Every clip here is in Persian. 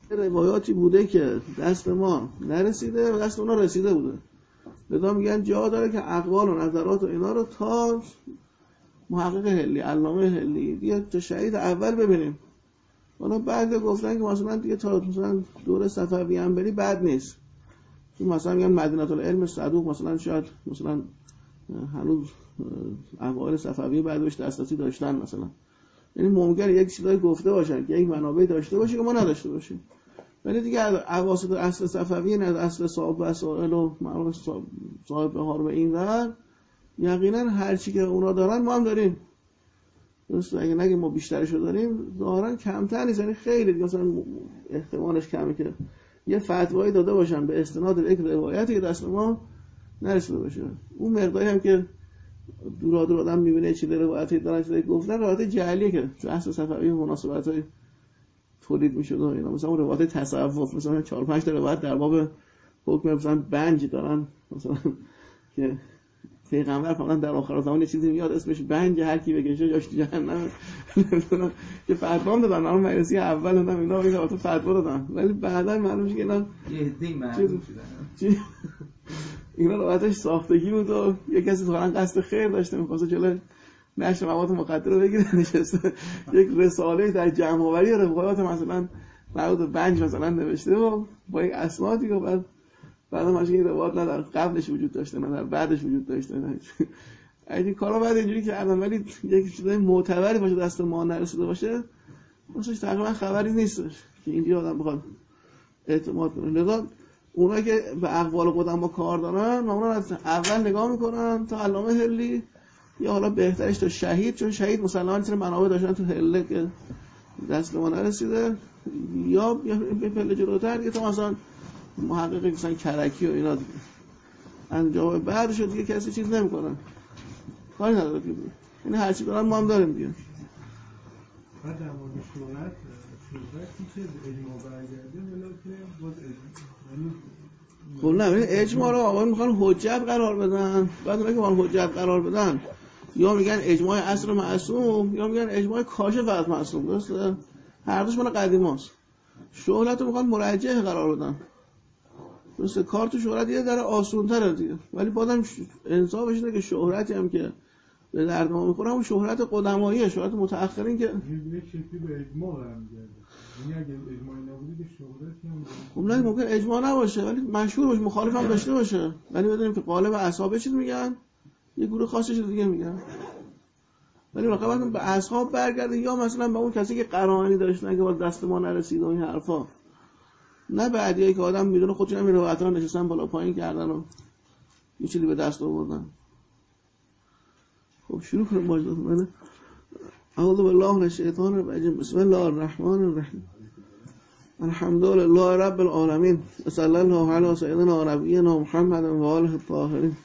روایاتی بوده که دست ما نرسیده و دست اونا رسیده بوده. لذا میگن جا داره که اقوال و نظرات و اینا رو تا محقق هلی، علامه هلی دیگه تا شهید اول ببینیم. حالا بعد گفتن که مثلا دیگه تا مثلا دوره صفوی هم بری بد نیست. چون مثلا میگن مدینه العلم صدوق مثلا شاید مثلا هنوز اقوال صفوی بعدش دسترسی داشتن مثلا. یعنی ممکنه یک چیزایی گفته باشن که یک منابع داشته باشه که ما نداشته باشیم. ولی دیگه اواسط اصل صفوی نه اصل صاحب وسائل و معروف صاحب بهار و این ور یقینا هر چی که اونا دارن ما هم داریم. درسته اگه نگه ما بیشترشو داریم ظاهرا کمتر نیست، یعنی خیلی دیگه مثلا احتمالش کمه که یه فتوایی داده باشن به استناد یک روایتی که دست ما نرسیده باشه. اون مقداری هم که دورا آدم میبینه چیز روایتی دارن چیزی گفتن روایت جعلیه که تو اصل صفوی مناسبت‌های تولید میشد و اینا. مثلا روایت تصوف مثلا 4-5 تا روایت در باب حکم مثلا بنج دارن، مثلا که پیغمبر فرمودن در آخر زمان یه چیزی میاد اسمش بنج، هر کی بکشه جاش تو جهنم. که فتوا دادن اون مجلسی اول اونم اینا روایت فتوا دادن، ولی بعدا معلوم شد که اینا یهودی معلوم شدن اینا روایتش ساختگی بود و یه کسی واقعا قصد خیر داشته می‌خواسته جلوی نشر مواد مخدر رو بگیره، نشسته یک رساله در جمع آوری روایات مثلا مربوط به بنج مثلا نوشته و با یک اسنادی و بعد ما این روایات نه در قبلش وجود داشته نه در بعدش وجود داشته. نه اگه کارا بعد اینجوری کردن ولی یک چیزای معتبری باشه دست ما نرسیده باشه واسه تقریبا خبری نیستش که اینجوری آدم بخواد اعتماد کنه. لذا اونایی که به اقوال خودم با کار دارن معمولا از اول نگاه میکنن تا علامه هلی یا حالا بهترش تا شهید، چون شهید مسلماً چون منابع داشتن تو هله که دست ما نرسیده، یا به پله جلوتر دیگه تا مثلا محقق مثلا کرکی و اینا دیگه انجام بعدش دیگه کسی چیز نمیکنن، کاری نداره دیگه. یعنی هر چی دارن ما هم داریم دیگه. بعد در مورد شهرتی که اجماع برگرده ولی باز خب نه ببین اجماع رو آقا میخوان حجت قرار بدن، بعد اونایی که میخوان حجت قرار بدن یا میگن اجماع اصل معصوم یا میگن اجماع کاشف از معصوم. درسته؟ هر دوش مال قدیماست. شهرت رو میخوان مرجح قرار بدن. درسته؟ کار تو شهرت یه ذره آسان‌تره دیگه، ولی بازم انصافش اینه که شهرتی هم که به درد ما میخوره اون شهرت قدماییه، شهرت متأخرین که یک شکلی به اجماع برمیگرده. یعنی اگه اجماعی نبودی که شهرتی هم خب نه ممکن اجماع نباشه ولی مشهور باشه، مخالف هم داشته باشه، ولی بدونیم که قالب اصحاب چیز میگن یه گروه خاصی چیز دیگه میگن. ولی واقعا به اصحاب برگرده یا مثلا به اون کسی که قرائنی داشتن که با دست ما نرسید و این حرفا، نه بعدیایی که آدم میدونه خودشون هم روایت‌ها نشستن بالا پایین کردن و یه چیزی به دست آوردن. خب شروع کنیم باشه. من اعوذ بالله من الشیطان الرجیم بسم الله الرحمن الرحیم الحمد لله رب العالمین صلی الله علی سیدنا و نبینا محمد و آله الطاهرین.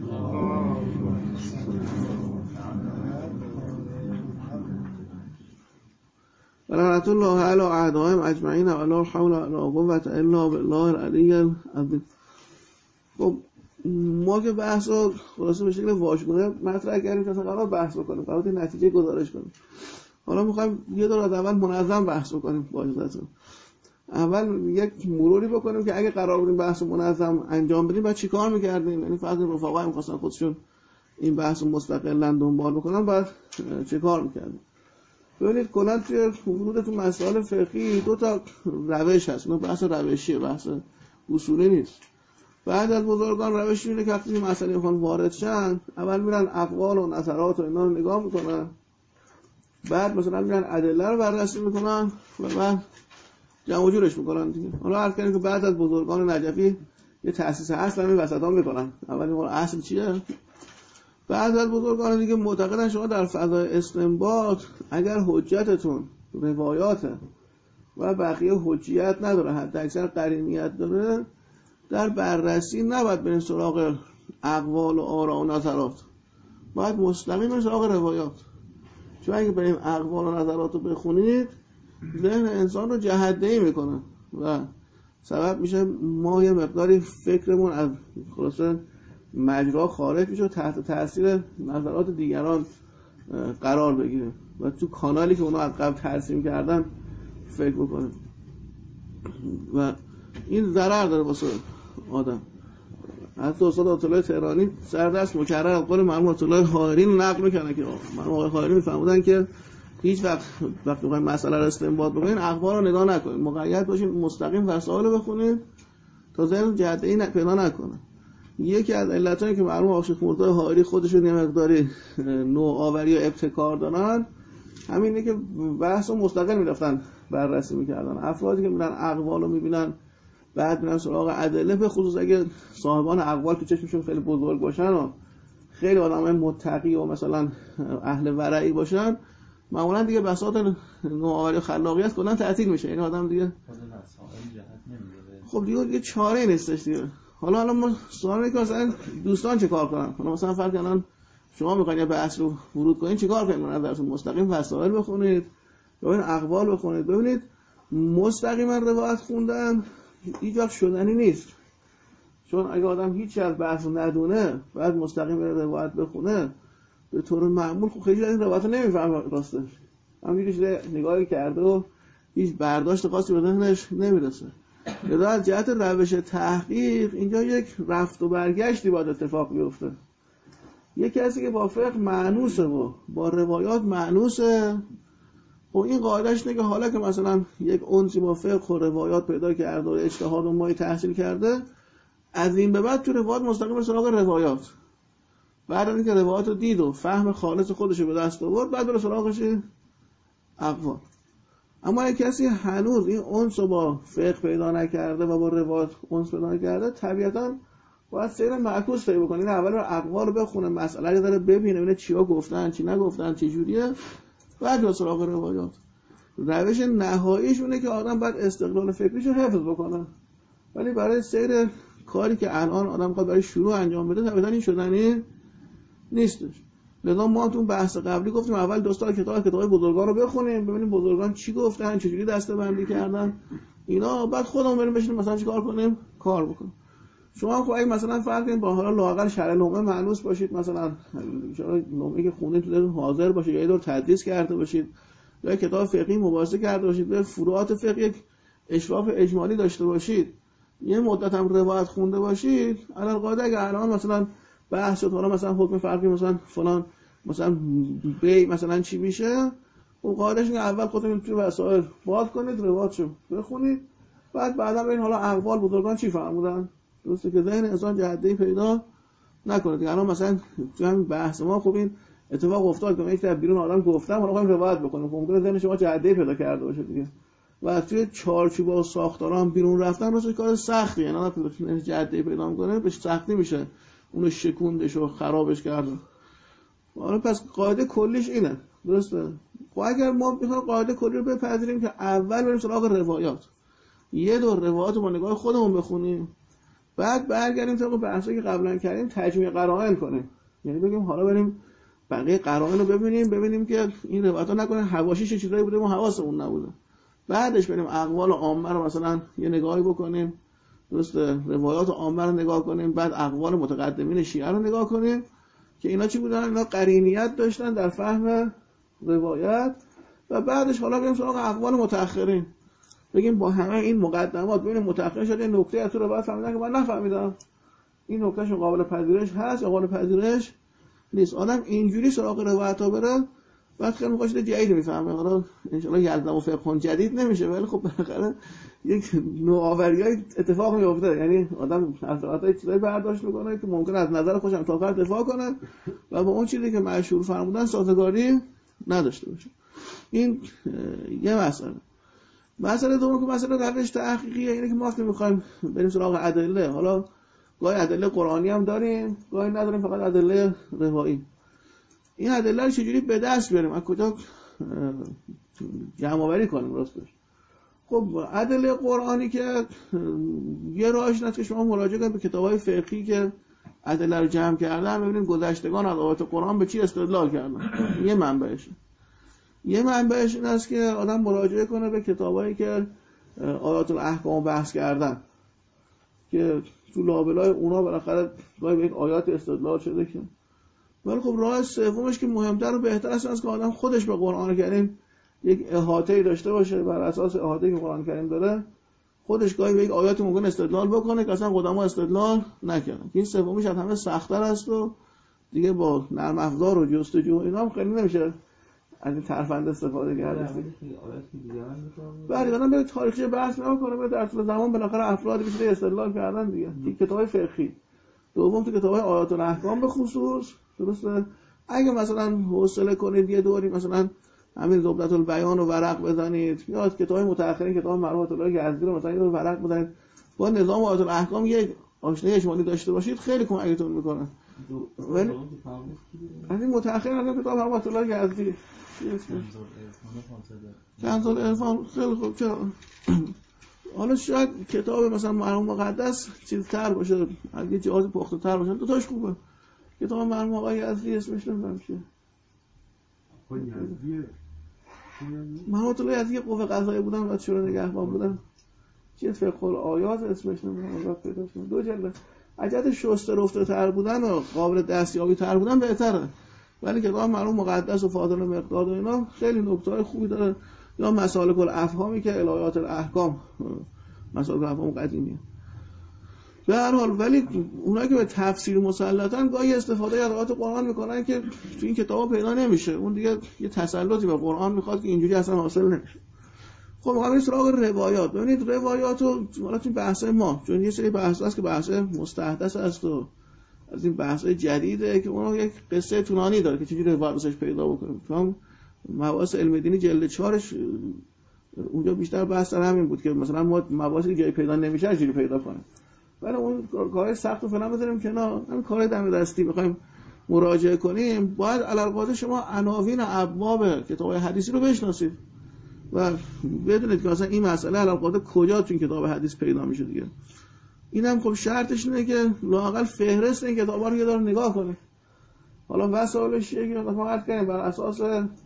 ولعنت الله علی اعدائهم اجمعین و لا حول ولا قوة الا بالله العلی العظیم. خب ما که بحث رو خلاصه به شکل واژگونه مطرح کردیم تا قرار بحث بکنیم، قرار نتیجه گزارش کنیم. حالا می‌خوایم یه دور از اول منظم بحث بکنیم با اجازهتون. اول یک مروری بکنیم که اگه قرار بودیم بحث منظم انجام بدیم بعد چیکار می‌کردیم، یعنی فرض رفقا می‌خواستن خودشون این بحث مستقلاً دنبال بکنن بعد چیکار می‌کردیم. ببینید کلاً توی ورود تو مسائل فقهی دو تا روش هست. اون بحث روشیه، بحث اصولی نیست. بعد از بزرگان روشی اینه که وقتی مسئله میخوان وارد شن اول میرن اقوال و نظرات و اینا رو نگاه میکنن، بعد مثلا میرن ادله رو بررسی میکنن و بعد جمع و جورش میکنن دیگه. حالا عرض کردیم که بعد از بزرگان نجفی یه تأسیس اصل همین وسطا میکنن. اول میگن اصل چیه؟ بعد از بزرگان دیگه معتقدن شما در فضای استنباط اگر حجتتون روایاته و بقیه حجیت نداره، حتی اکثر قرینیت داره، در بررسی نباید برین سراغ اقوال و آراء و نظرات، باید مستقیم برین سراغ روایات. چون اگه بریم اقوال و نظرات رو بخونید ذهن انسان رو جهت‌دهی میکنه و سبب میشه ما یه مقداری فکرمون از خلاصه مجرا خارج میشه و تحت تاثیر نظرات دیگران قرار بگیره و تو کانالی که اونا از قبل ترسیم کردن فکر بکنه. و این ضرر داره واسه آدم. حتی استاد آیت الله تهرانی سردست مکرر از قول مرحوم آیت الله حائری نقل میکنه که مرحوم آقای حائری میفرمودن که هیچ وقت وقتی میخواین مسئله رو استنباط بکنین اخبار رو نگاه نکنین، مقید باشین مستقیم وسائل رو بخونید تا ذهن جهت‌ای پیدا نکنه. یکی از علتایی که مرحوم آقای شیخ مرتضی حائری خودشون یه مقداری نوآوری و ابتکار دارن همینه که بحث رو مستقل میرفتن بررسی میکردن. افرادی که میرن اقوال رو میبینن بعد میرن سراغ ادله، به خصوص اگه صاحبان اقوال تو چشمشون خیلی بزرگ باشن و خیلی آدمای متقی و مثلا اهل ورعی باشن، معمولا دیگه بساط نوآوری و خلاقیت کلا تعطیل میشه. این آدم دیگه خب دیگه چاره‌ای نیستش دیگه. حالا ما سوال اینه که مثلا دوستان چه کار کنن؟ حالا مثلا فرض کنن شما میخواین یه بحث رو ورود کنین چیکار کنین؟ نظرتون مستقیم وسائل بخونید، ببینید اقوال بخونید، ببینید مستقیما روایت خوندن هیچ وقت شدنی نیست. چون اگه آدم هیچی از بحث ندونه بعد مستقیم بره روایت بخونه به طور معمول خب خیلی از این روایت نمیفهمه راستش. همینجوری نگاهی کرده و هیچ برداشت خاصی به ذهنش نمیرسه. لذا از جهت روش تحقیق اینجا یک رفت و برگشتی باید اتفاق بیفته. یک کسی که با فقه مانوسه و با روایات مانوسه، خب این قاعدهش اینه که حالا که مثلا یک اونسی با فقه و روایات پیدا کرده و اجتهاد و مای تحصیل کرده، از این به بعد تو روایات مستقیم سراغ روایات، بعد از اینکه روایات رو دید و فهم خالص خودش رو به دست آورد بعد بره سراغش اقوال. اما یک کسی هنوز این اونس رو با فقه پیدا نکرده و با روایات اونس پیدا نکرده، طبیعتاً باید سیر معکوس طی بکنه. این اول اقوال رو بخونه، مسئله رو داره ببینه، ببینه چیا گفتن چی نگفتن چه جوریه، بعد به سراغ روایات. روش نهاییش اونه که آدم باید استقلال فکریشو حفظ بکنه، ولی برای سیر کاری که الان آدم میخواد برای شروع انجام بده طبیعتاً این شدنی نیستش. لذا ما تو بحث قبلی گفتیم اول دوستا کتاب بزرگان رو بخونیم، ببینیم بزرگان چی گفتن، چجوری دسته‌بندی کردن اینا، بعد خودمون بریم بشینیم مثلا چیکار کنیم، کار بکنیم. شما خب اگه مثلا فرض کنید با حالا لااقل شرح لومه مانوس باشید، مثلا ان شاء الله لومه که خوندید تو حاضر باشید، یا دور تدریس کرده باشید، یا کتاب فقهی مباحثه کرده باشید، به فروعات فقه یک اشراف اجمالی داشته باشید، یه مدت هم روایت خونده باشید، الان قاعده اگه الان مثلا بحث شد حالا مثلا حکم فرقی مثلا فلان مثلا بی مثلا چی میشه، و قاعدهش اینه اول خودتون تو وسایل باز کنید، روایتشو بخونید، بعدا ببین حالا اقوال بزرگان چی فرمودن، درسته که ذهن انسان جهت‌ای پیدا نکنه. که الان مثلا تو همین بحث ما خب این اتفاق افتاد که من یک تا بیرون آدم گفتم حالا می‌خوایم روایت بکنیم، خب ممکنه ذهن شما جهت‌ای پیدا کرده باشه دیگه، و توی چارچوب و ساختارام بیرون رفتن واسه کار سختیه، نه نه جهت‌ای پیدا می‌کنه بهش سختی میشه اونو شکوندش و خرابش کرد. حالا پس قاعده کلیش اینه، درسته؟ خب اگر ما بخوایم قاعده کلی رو بپذیریم که اول بریم سراغ روایات، یه دور روایات رو با نگاه خودمون بخونیم، بعد برگردیم طبق بحثی که قبلا کردیم تجمیع قرائن کنیم، یعنی بگیم حالا بریم بقیه قرائن رو ببینیم که این روایت‌ها نکنه حواشیش چیزایی بوده ما حواسمون نبوده، بعدش بریم اقوال عامه رو مثلا یه نگاهی بکنیم، درسته، روایات عامه رو نگاه کنیم، بعد اقوال متقدمین شیعه رو نگاه کنیم که اینا چی بودن، اینا قرینیت داشتن در فهم روایت، و بعدش حالا بریم سراغ اقوال متأخرین، بگیم با همه این مقدمات ببینیم متأخرین شده این نکته از تو روایت فهمیدن که من نفهمیدم، این نکتهشون قابل پذیرش هست یا قابل پذیرش نیست. آدم اینجوری سراغ روایت‌ها بره بعد خیلی مقاصد جدید میفهمه. حالا ان شاء الله یلزم فقه جدید نمیشه، ولی خب بالاخره یک نوآوریای اتفاق میفته، یعنی آدم از روایت‌های چیزایی برداشت میکنه که ممکن از نظر خودش هم تا آخر دفاع کنه و با اون چیزی که مشهور فرمودن سازگاری نداشته باشه. این یه مسئله دوم که مسئله روش تحقیقیه، اینه که ما وقتی میخوایم بریم سراغ ادله، حالا گاهی ادله قرآنی هم داریم گاهی نداریم، فقط ادله روایی، این ادله رو چجوری به دست بیاریم، از کجا جمع آوری کنیم راستش؟ خب ادله قرآنی که یه راهش اینه که شما مراجعه کنید به کتاب‌های فقهی که ادله رو جمع کردن، ببینید گذشتگان از آیات قرآن به چی استدلال کردن. یه منبعش این است که آدم مراجعه کنه به کتابایی که آیات الاحکام بحث کردن، که تو لابلای اونا بالاخره گاهی به یک آیات استدلال شده که، ولی خب راه سومش که مهمتر و بهتر است که آدم خودش به قرآن کریم یک احاطه‌ای داشته باشه، بر اساس احاطه‌ای که قرآن کریم داره خودش گاهی به یک آیات ممکن استدلال بکنه که اصلا قدما استدلال نکردن. این سومیش از همه سخت‌تر است و دیگه با نرم افزار و جستجو اینا هم خیلی نمیشه از این ترفند استفاده کرد. بعد بعدم به تاریخچه بحث نمی‌کنه، به در طول زمان بالاخره افرادی که استدلال کردن دیگه. کتاب‌های فقهی. دوم تو کتاب‌های آیات الاحکام به خصوص درسته. اگه مثلا حوصله کنید یه دوری مثلا همین ضبط البیان و ورق بزنید یا کتاب‌های متأخرین کتاب مرحوم الله یزدی رو مثلا یه ورق بزنید با نظام آیات الاحکام یک آشنایی اجمالی داشته باشید خیلی کمکتون می‌کنه. ولی از این متأخرین از کتاب مرحوم الله یزدی کنز العرفان خیلی خوب. چرا حالا شاید کتاب مثلا مرحوم مقدس چیزتر باشه، اگه جهاز پخته‌تر باشه دو تاش خوبه. کتاب مرحوم آقای یزدی اسمش نمیدونم چیه. مرحوم الله یزدی قوه قضاییه بودن و شورای نگهبان بودن. چیه فقه الآیات اسمش نمیدونم پیدا کنم. دو جلد. اگه شسته رفته‌تر بودن و قابل دستیابی تر بودن بهتره. ولی کتاب مرحوم مقدس و فاضل مقداد و اینا خیلی نکته‌های خوبی داره. یا مسالک الافهامی که الهیات الاحکام مسالک الافهام قدیمیه. به هر حال ولی اونایی که به تفسیر مسلطن گاهی استفاده از آیات قرآن میکنن که تو این کتابا پیدا نمیشه. اون دیگه یه تسلطی به قرآن میخواد که اینجوری اصلا حاصل نمیشه. خب می‌خوام سراغ روایات. ببینید روایاتو حالا تو بحث ما چون یه سری بحث هست که بحث مستحدث است و از این بحث‌های جدیده که اون یک قصه طولانی داره که چجوری روایت بسش پیدا بکنیم. تو مباحث علم دینی جلد 4ش اونجا بیشتر بحث در همین بود که مثلا ما مباحثی جایی پیدا نمیشه چجوری پیدا کنیم. ولی اون کارهای سخت رو فعلا بذاریم کنار. همین کارهای دم دستی بخوایم مراجعه کنیم باید علالقاعده شما عناوین ابواب کتاب‌های حدیثی رو بشناسید و بدونید که مثلا این مسئله علالقاعده کجا تو این کتاب حدیث پیدا میشه دیگه. اینم خب شرطش اینه که لااقل فهرست این کتابا رو یه دور نگاه کنید. حالا وسایلش چیه که مثلا عرض کنیم بر اساس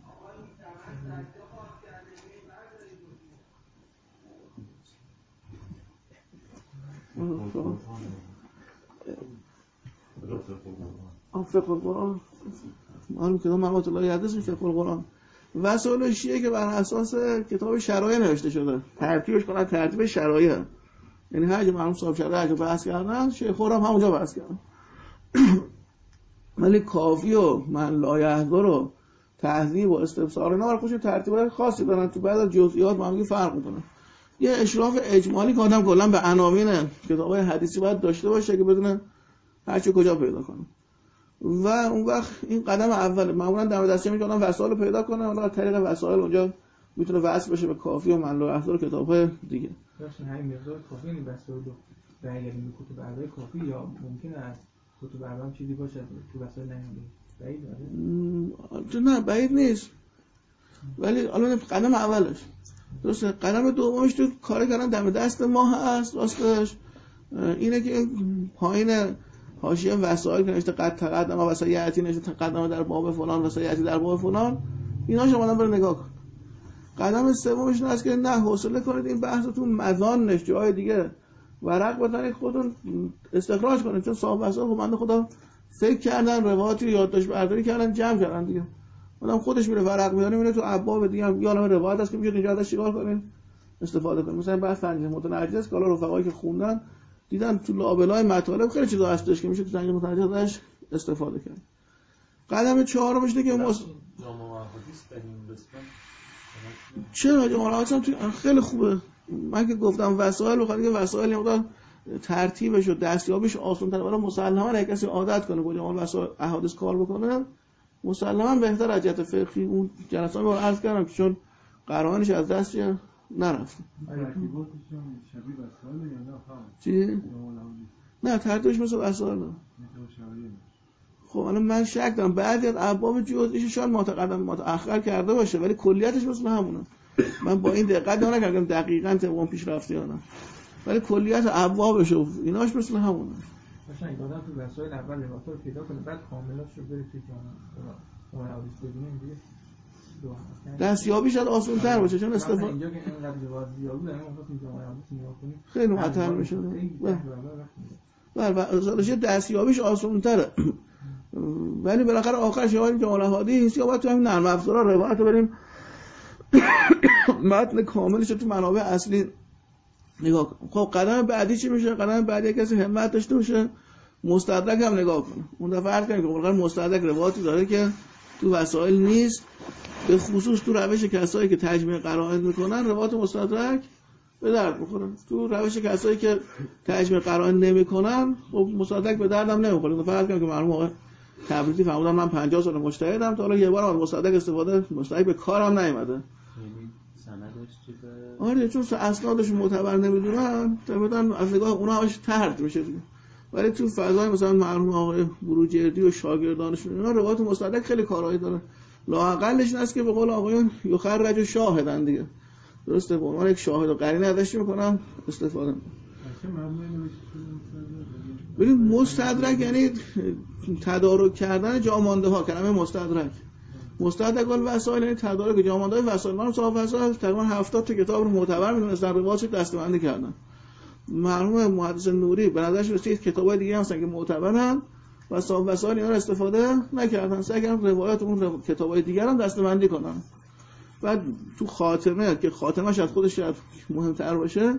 فقه القرآن معلوم کتاب مرحوم الله یزدی فقه القرآن وسایلش چیه که بر اساس کتاب شرایع نوشته شده. ترتیبش کنن ترتیب شرایع. یعنی هر جا مرحوم صاحب شرایع رو بحث کردن شیخ خورم همونجا بحث کردن. ولی کافی و من لا یحضر و تهذیب و استفسار اینا برای خودشون ترتیبات خاصی دارن. تو بعضی جزئیات با هم فرق میکنه. یه اشراف اجمالی که آدم کلا به عناوین کتاب‌های حدیثی باید داشته باشه که بدونه هر چی کجا پیدا کنه. و اون وقت این قدم اوله. معمولا دم دستی میگه آدم وسایل رو پیدا کنه، حالا طریق وسایل اونجا میتونه وصل بشه به کافی و من لا یحضر کتاب‌های دیگه. راستش همین مقدار کافی نیست وسایل رو برگردیم به کتب اربعه کافی یا ممکنه از کتب اربعه هم چیزی باشه تو وسایل نمیاد. نه بعید نیست. ولی حالا قدم اولش درسته. قدم دومش تو کار کردن دم دست ما هست. راستش اینه که پایین حاشیه وسایل که نوشته قد تقدم وسایتی نوشته تقدم در باب فلان وسایتی در باب فلان اینا شما برید نگاه کن. قدم سومش این است که نه حوصله کنید این بحثتون مزانش جای دیگه ورق بزنید خودتون استخراج کنید چون صاحب وسایل بنده خدا فکر کردن روایتی یادداشت برداری کردن جمع کردن دیگه. آدم خودش میره ورق میاره میره تو ابواب دیگه هم یا عالم روایت هست که میشه اینجا ازش چیکار کنین استفاده کنین. مثلا بحث تنجیح متنجس که حالا رفقایی که خوندن دیدن تو لابلای مطالب خیلی چیزا هستش که میشه تو تنجیح متنجس ازش استفاده کرد. قدم چهارمش اینه که جامع حدیث در این قسمت چرا جامع حدیث هم خیلی خوبه. من که گفتم وسایل بخواد که وسایل مقدار ترتیبش و دستیابیش آسان‌تره ولی مسلماً اگه کسی عادت کنه با جامع وسایل احادیث کار بکنه مسلماً بهتر از جهت فقهی. اون جلسات رو عرض کردم که چون قرائنش از دست نرفت. شبیه وسایل یا نه چی؟ نه ترتیبش مثل وسایل. خب الان من شک دارم بعضی از ابواب جزئیش شاید متأخر کرده باشه ولی کلیتش مثل همونه. من با این دقت نکردم دقیقاً طبق پیش رفته یا نه ولی کلیت ابوابش و ایناش مثل همونه. مثلا این آدم تو وسایل اول روایت رو پیدا کنه بعد کاملاش رو بره توی جامع حدیث ببینه دیگه دستیابی شاید آسان‌تر باشه چون اینجا که اینقدر روایت زیاد بود ما خواستیم جامع حدیث نگاه کنیم خیلی معطل میشه. بله دستیابیش آسان‌تره ولی بالاخره آخرش یه جامع حدیث یا باید تو همین نرم افزارا روایت بریم متن کاملش تو منابع اصلی نگاه کن. خب قدم بعدی چی میشه؟ قدم بعدی کسی همت داشته باشه مستدرک هم نگاه کنه. اون دفعه عرض کردم که واقعا مستدرک روایتی داره که تو وسائل نیست، به خصوص تو روش کسایی که تجمیع قرائن میکنن روایت مستدرک به درد میخوره. تو روش کسایی که تجمیع قرائن نمیکنن خب مستدرک به دردم نمیخوره. فرض کنم که مرحوم آقای تبریزی فرمودن من 50 سال مجتهدم تا حالا یه بار از مستدرک استفاده مستدرک به کارم نیومده. یعنی سندش چیه؟ آره چون اسنادش معتبر نمیدونن طبعا از نگاه اونها همش طرد میشه دیگه. ولی تو فضای مثلا مرحوم آقای بروجردی و شاگردانشون اینا روایت مستدرک خیلی کارایی داره. لااقلش این است که به قول آقایون یخرج شاهدن دیگه. درسته به عنوان یک شاهد و قرینه ازش میکنن استفاده. ببین مستدرک یعنی تدارک کردن جامانده ها. کلمه مستدرک الوسائل یعنی تدارک جامانده های وسائل. من صاحب وسائل تقریبا 70 تا کتاب رو معتبر میدونستن روایتش دسته‌بندی کردن. مرحوم محدث نوری به نظرش رسید کتابای دیگه هستن که معتبرن و صاحب وسائل اینا رو استفاده نکردن. سعی کردن روایت اون کتابای دیگر هم دسته‌بندی کنن. بعد تو خاتمه که خاتمه‌اش از خودش شاید مهمتر باشه،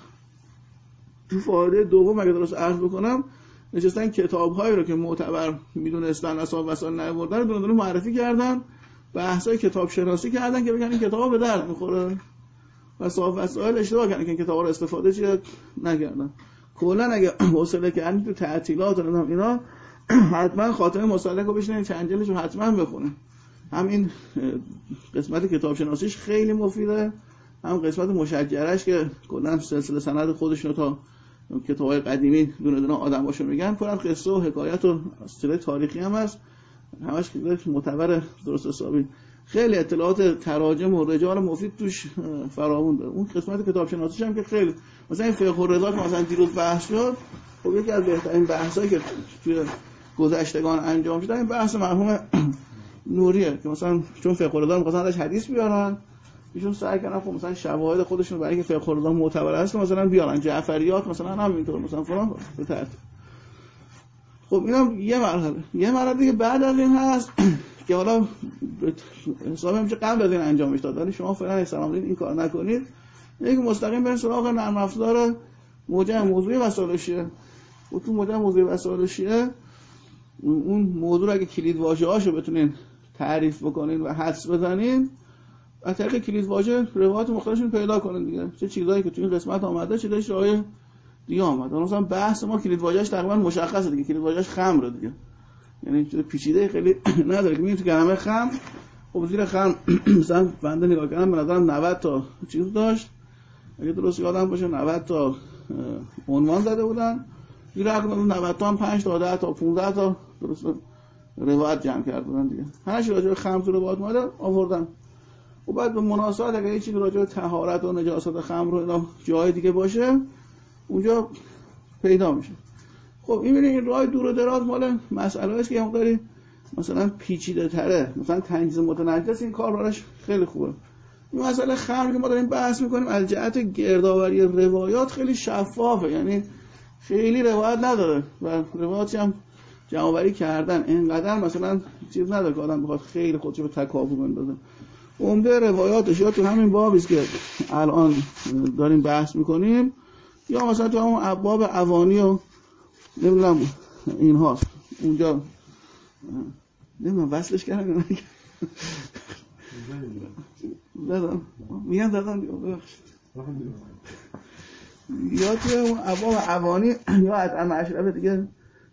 تو فایده دوم اگه درست عرض بکنم نشستن کتاب‌هایی رو که معتبر میدونستن اصحاب وسائل نیاوردن رو دونه معرفی کردن، بحث‌های کتاب شناسی کردن که بگن این کتابا به درد می‌خوره و اصحاب وسائل اشتباه کردن که این کتابا رو استفاده چه نکردن. کلا اگه حوصله کردن تو تعطیلات و اینا حتما خاتمه مصدق رو بشینین چند جلدش رو حتما بخونین. همین قسمت کتاب شناسیش خیلی مفیده، هم قسمت مشجرش که کلا سلسله سند خودش رو تا کتاب‌های قدیمی دونه دونه آدماشو میگن، پر از قصه و حکایت و اصطلاح تاریخی هم هست، همش معتبر درست حسابی. خیلی اطلاعات تراجم و رجال مفید توش فراوون داره. اون قسمت کتاب شناسیش هم که خیلی مثلا این فقه الرضا که مثلا دیروز بحث شد، خب یکی از بهترین بحثایی که توی گذشتگان انجام شده این بحث مرحوم نوریه که مثلا چون فقه الرضا می‌خواستن ازش حدیث بیارن، ایشون سعی کردن خب مثلا شواهد خودشون برای اینکه فقه الرضا معتبر است مثلا بیارن، جعفریات مثلا همینطور مثلا فلان به ترتیب. خب اینا یه مرحله دیگه بعد از این هست که حالا حساب میشه قبل از این انجامش داد، ولی شما فعلا استرام دین این کار نکنید. یک مستقیم برین سراغ نرم افزار موجه موضوعی وسائل شیعه. و تو موجه موضوعی وسائل شیعه اون موضوع رو اگه کلید واژه‌هاشو بتونین تعریف بکنین و حدس بزنین، از طریق کلید واژه روایت مختلفشون پیدا کنین دیگه. چه چیزایی که تو این قسمت اومده چه جای دیگه اومده. مثلا بحث ما کلید واژه‌اش تقریبا مشخصه دیگه، کلید واژه‌اش خمره دیگه. یعنی چیز پیچیده خیلی نداره که میگیم تو کلمه خمر. خب زیر خمر مثلا بنده نگاه کردم به نظرم 90 تا چیز داشت، اگه درست یادم باشه 90 تا عنوان زده بودن، زیر رقم 90 تا هم 5 تا 10 تا 15 تا درست روایت جمع کرده بودن دیگه. هر چی راجع به خمر تو روایت اومده آوردن. و بعد به مناسبت اگه یه چیزی راجع به طهارت و نجاست خمر و اینا جای دیگه باشه اونجا پیدا میشه. خب این راه دور و دراز مال مسئله است که مقداری مثلا پیچیده تره، مثلا تنجیز متنجس این کار براش خیلی خوبه. این مسئله خمر که ما داریم بحث میکنیم از جهت گردآوری روایات خیلی شفافه، یعنی خیلی روایت نداره و روایاتی هم جمع‌آوری کردن اینقدر مثلا چیز نداره که آدم بخواد خیلی خودش رو تکاپو بندازه. عمده روایاتش یا تو همین بابی است که الان داریم بحث میکنیم یا مثلا تو همون ابواب اوانی و نمیدونم این هاست اونجا نمیدونم وصلش کردم دادم میگن دادم یا توی اون ابواب اوانی یا عدم اشرف دیگه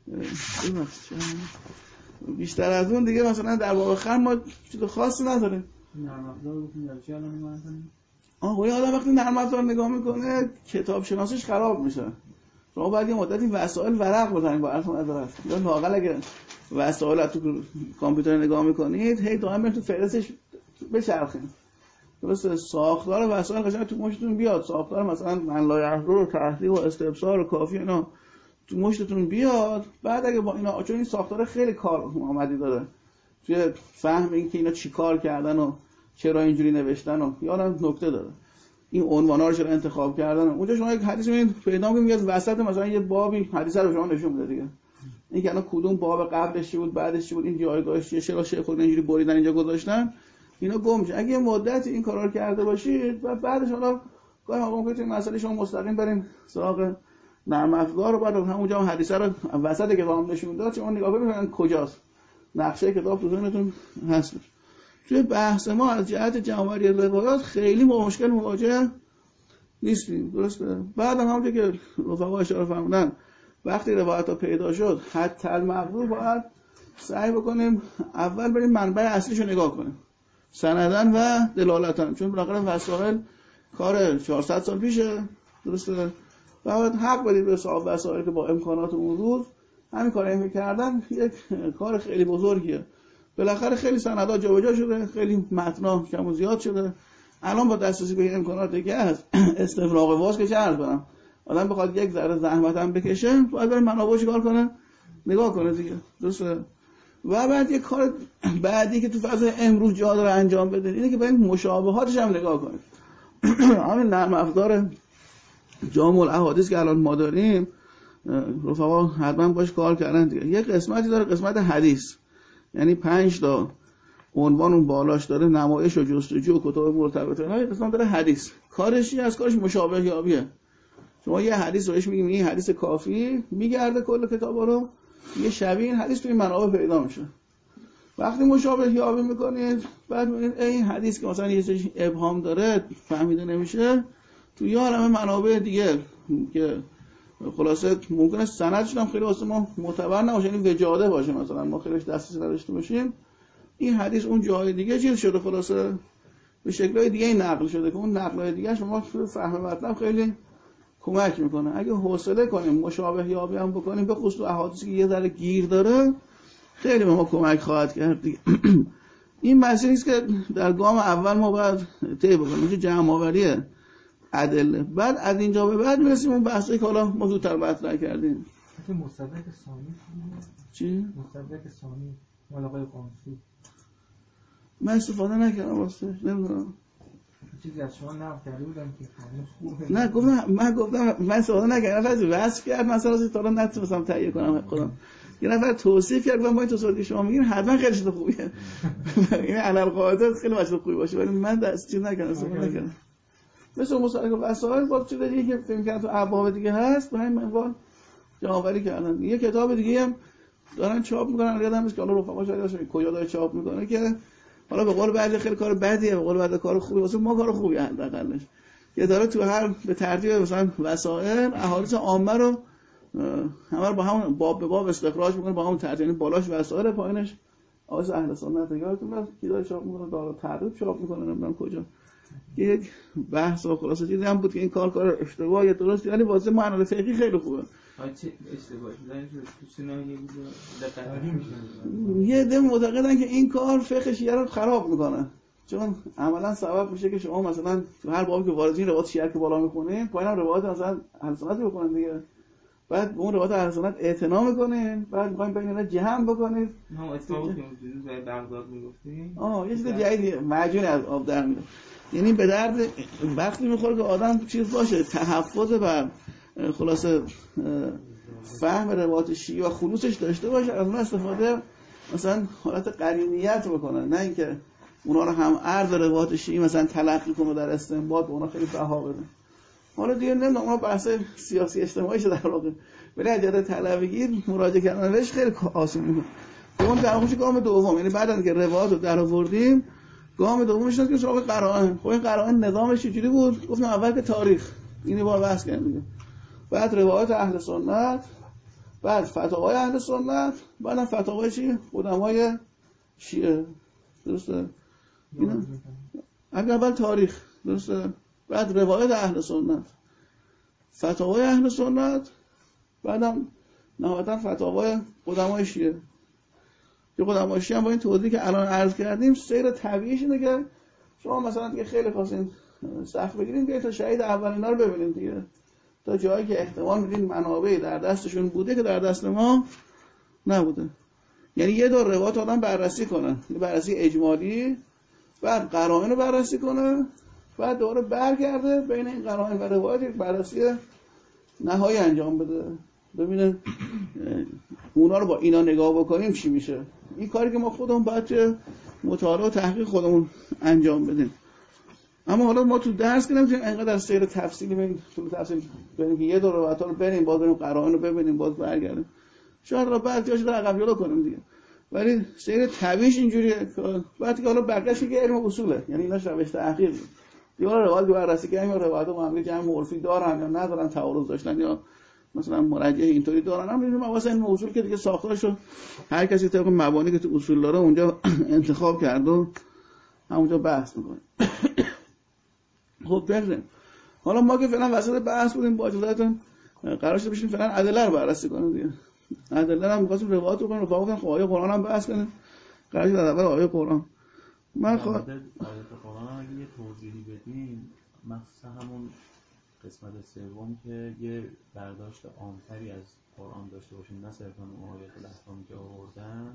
بیشتر از اون دیگه مثلا در باب خمر ما چیز خاصی نداریم. نرم افزار رو بکنیم در چی الان نگاه کنیم؟ آقای آدم وقتی نرم افزار نگاه میکنه کتاب شناسیش خراب میشه. شما باید یه مدتی وسایل ورق بزنید با عرض نظر یا لااقل اگه وسایل تو کامپیوتر نگاه میکنید هی دائما تو فهرستش بچرخید. درسته ساختار وسایل قشنگ تو مشتتون بیاد، ساختار مثلا من لا یحضر و تحقیق و استبصار و کافی اینا تو مشتتون بیاد. بعد اگه با اینا چون این ساختار خیلی کار آمدی داره توی فهم این که اینا چی کار کردن و چرا اینجوری نوشتن و یادم نکته داره این عنوانا رو چرا انتخاب کردن. اونجا شما یک حدیث میبینید پیدا می‌کنید از وسط مثلا یه بابی حدیث رو شما نشون میده دیگه، این که الان کدوم باب قبلش چی بود بعدش چی بود این جایگاهش چیه چرا شیخ خود اینجوری بریدن اینجا گذاشتن اینا گم میشه. اگه یه مدت این کارا رو کرده باشید و بعدش حالا گاهی موقع ممکنه توی مسئله شما مستقیم بریم سراغ نرم افزار رو، بعد همونجا هم حدیثه رو وسط کتاب نشون داد، شما نگاه ببینید کجاست، نقشه کتاب تو ذهنتون هست. توی بحث ما از جهت جمع‌آوری روایات خیلی با مشکل مواجه نیستیم، درسته؟ بعد هم همونطور که رفقا اشاره فرمودن وقتی روایت‌ها پیدا شد حتی المقدور باید سعی بکنیم اول بریم منبع اصلیشو نگاه کنیم، سندن و دلالتن، چون بالاخره وسائل کار 400 سال پیشه، درسته؟ باید حق بدید به صاحب وسائل که با امکانات اون روز همین کارا می‌کردن، یک کار خیلی بزرگیه. بالاخره خیلی سندها جابجا شده، خیلی متنا کم و زیاد شده. الان با دسترسی به این امکانات دیگه هست، استفراغ واس که چه عرض کنم، آدم بخواد یک ذره زحمت هم بکشه باید بره منابع چیکار کنه، نگاه کنه دیگه، درسته؟ و بعد یک کار بعدی که تو فضای امروز جا داره انجام بده اینه که باید مشابهاتش هم نگاه کنید. همین نرم افزار جامع الاحادیث که الان ما داریم رفقا حتما باش کار کردن دیگه. یک قسمتی داره، قسمت حدیث، یعنی 5 تا عنوان اون بالاش داره نمایش و جستجو و کتاب مرتبطه، نه قسمت داره حدیث. کارش از کارش مشابه یابیه. شما یه حدیث روش میگیم این حدیث کافی، میگرده کل کتابا رو، یه شبیه این حدیث توی منابع پیدا میشه. وقتی مشابه یابی میکنید بعد میگید این حدیث که مثلا یه چیز ابهام داره فهمیده نمیشه، تو یه عالمه منابع دیگه که خلاصه ممکنه سندش هم خیلی واسه ما معتبر نباشه، یعنی وجاده باشه، مثلا ما خیلیش دسترسی نداشته باشیم، این حدیث اون جای دیگه چیز شده، خلاصه به شکل‌های دیگه نقل شده که اون نقل‌های دیگه شما تو فهم مطلب خیلی کمک میکنه. اگه حوصله کنیم مشابه یابی هم بکنیم، به خصوص احادیثی که یه ذره گیر داره، خیلی به ما کمک خواهد کرد دیگه. این مسئله است که در گام اول ما باید طی بکنیم، میشه جمع‌آوری ادله. بعد از اینجا به بعد میرسیم اون بحثایی که حالا ما زودتر مطرح کردیم. حتی مستدرک ثانی چی؟ مستدرک ثانی مال آقای قامسی من استفاده نکردم واسه نمیدونم چیزی از شما نقل کرده بودم که خوبه. نه گفتم من استفاده نکردم، فقط وصف کرد مثلا تا الان نتونستم تهیه کنم خودم. یه نفر توصیف کرد با این توصیفی که شما میگین حتما خیلی چیز خوبیه. این علل قاعده خیلی چیز خوبی باشه، ولی من دست چیز نکردم، استفاده نکردم. مثل مصالح وسائل با چیز دیگه که فکر کنم تو ابواب دیگه هست، به همین منوال جمع‌آوری کردن. یه کتاب دیگه هم دارن چاپ میکنن، یادم نیست که حالا رفقا شاید کجا داره چاپ میکنه، که حالا به قول بعضی خیلی کار بدیه، به قول بعضی کار خوبه، واسه ما کار خوبی حداقلش. یه داره تو هر به ترتیب مثلا وسائل احادیث عامه رو همه رو با هم باب به باب استخراج میکنه، با هم ترتیب، یعنی بالاش وسائل، پایینش احادیث اهل سنت. یادتون میاد کی داره چاپ میکنه، داره تعریف چاپ میکنه، نمیدونم کجا. یک بحث و خلاصه چیزی هم بود که این کار اشتباهی یا درستی، ولی واسه معنا فقهی خیلی خوبه. چه اشتباهی یه عده معتقدن که این کار فقه شیعه رو خراب میکنه، چون عملا سبب میشه که شما مثلا تو هر بابی که واردین روایت شیعه که بالا میخونین، پایینم روایت مثلا اهل سنت بکنین دیگه، بعد به اون روایت اهل سنت اعتنا میکنین، بعد میخواین بین اینا جمع بکنید. ما اتفاقی که اون روز بغداد میگفتیم یه چیز جدیدیه، معجون از آب در میاد. یعنی به درد وقتی میخوره که آدم چیز باشه، تحفظ بر خلاصه فهم روایت شیعه و خلوصش داشته باشه، از اون استفاده مثلا حالت قرینیت بکنه، نه اینکه اونا رو هم عرض روایت شیعه مثلا تلقی کنه در استنباط به اونا خیلی بها بده. حالا دیگه نمیدونم اونا بحث سیاسی اجتماعی شده در واقع، ولی اجازه طلبگی مراجعه کردن بهش خیلی آسون میشه. اون در واقع گام دوم، یعنی بعد از که روایت رو در آوردیم، گام دومش اینه که سراغ قرائن. خب این قرائن نظامش چجوری بود؟ گفتم اول که تاریخ، اینی با بحث کردیم، بعد روایت اهل سنت، بعد فتاوای اهل سنت، بعدم فتاوای چی؟ علمای شیعه، درسته؟ اینا اول تاریخ، درسته؟ بعد روایت اهل سنت، فتاوای اهل سنت، بعدم نهایتا فتاوای علمای شیعه. که علمای شیعه هم با این توضیحی که الان عرض کردیم، سیر طبیعیش اینه که شما مثلا دیگه خیلی خواستین سخت بگیرین، بیاید تا شهید اول اینا رو ببینید دیگه، تا جایی که احتمال میدین منابعی در دستشون بوده که در دست ما نبوده. یعنی یه دور روایت آدم بررسی کنه، بررسی اجمالی، بعد قرائن رو بررسی کنه، بعد دوباره برگرده بین این قرائن و روایت یک بررسی نهایی انجام بده، ببینه اونا رو با اینا نگاه بکنیم چی میشه. این کاری که ما خودمون باید مطالعه و تحقیق خودمون انجام بدیم. اما حالا ما تو درس که نمیتونیم اینقدر از سیر تفصیلی بریم طول تفصیل بریم که یه دور روایت‌ها رو بریم باز بریم قرائن رو ببینیم باز برگردیم. شاید را بعضی‌هاش رو عقب جلو کنیم دیگه. ولی سیر طبیعیش اینجوریه که بعد که حالا بقیه‌اش که علم اصوله، یعنی ایناش روش تحقیق. یا روایت بررسی کردن یا روایت با هم جمع عرفی دارن یا ندارن، تعارض داشتن یا مثلا مرجع اینطوری دارن. هم این مباحث علم اصول که دیگه ساختارشو هر کسی طبق مبانی که تو اصول داره اونجا انتخاب کرد و همونجا بحث می‌کنه. خب بریم. حالا ما که فعلا وسط بحث بودیم با اجازهتون قرار شد بشینیم فعلا ادله رو بررسی کنیم دیگه. ادله هم می‌خواستیم روایت رو کنیم، رفاقا کنیم، خب آیه قرآن هم بحث کنیم. قرار شد اول آیه قرآن. من آیه قرآن اگه یه توضیحی بدیم، مخصوصا همون قسمت سوم که یه برداشت عام‌تری از قرآن داشته باشیم، نه صرفاً اون آیات الاحکامی که آوردن.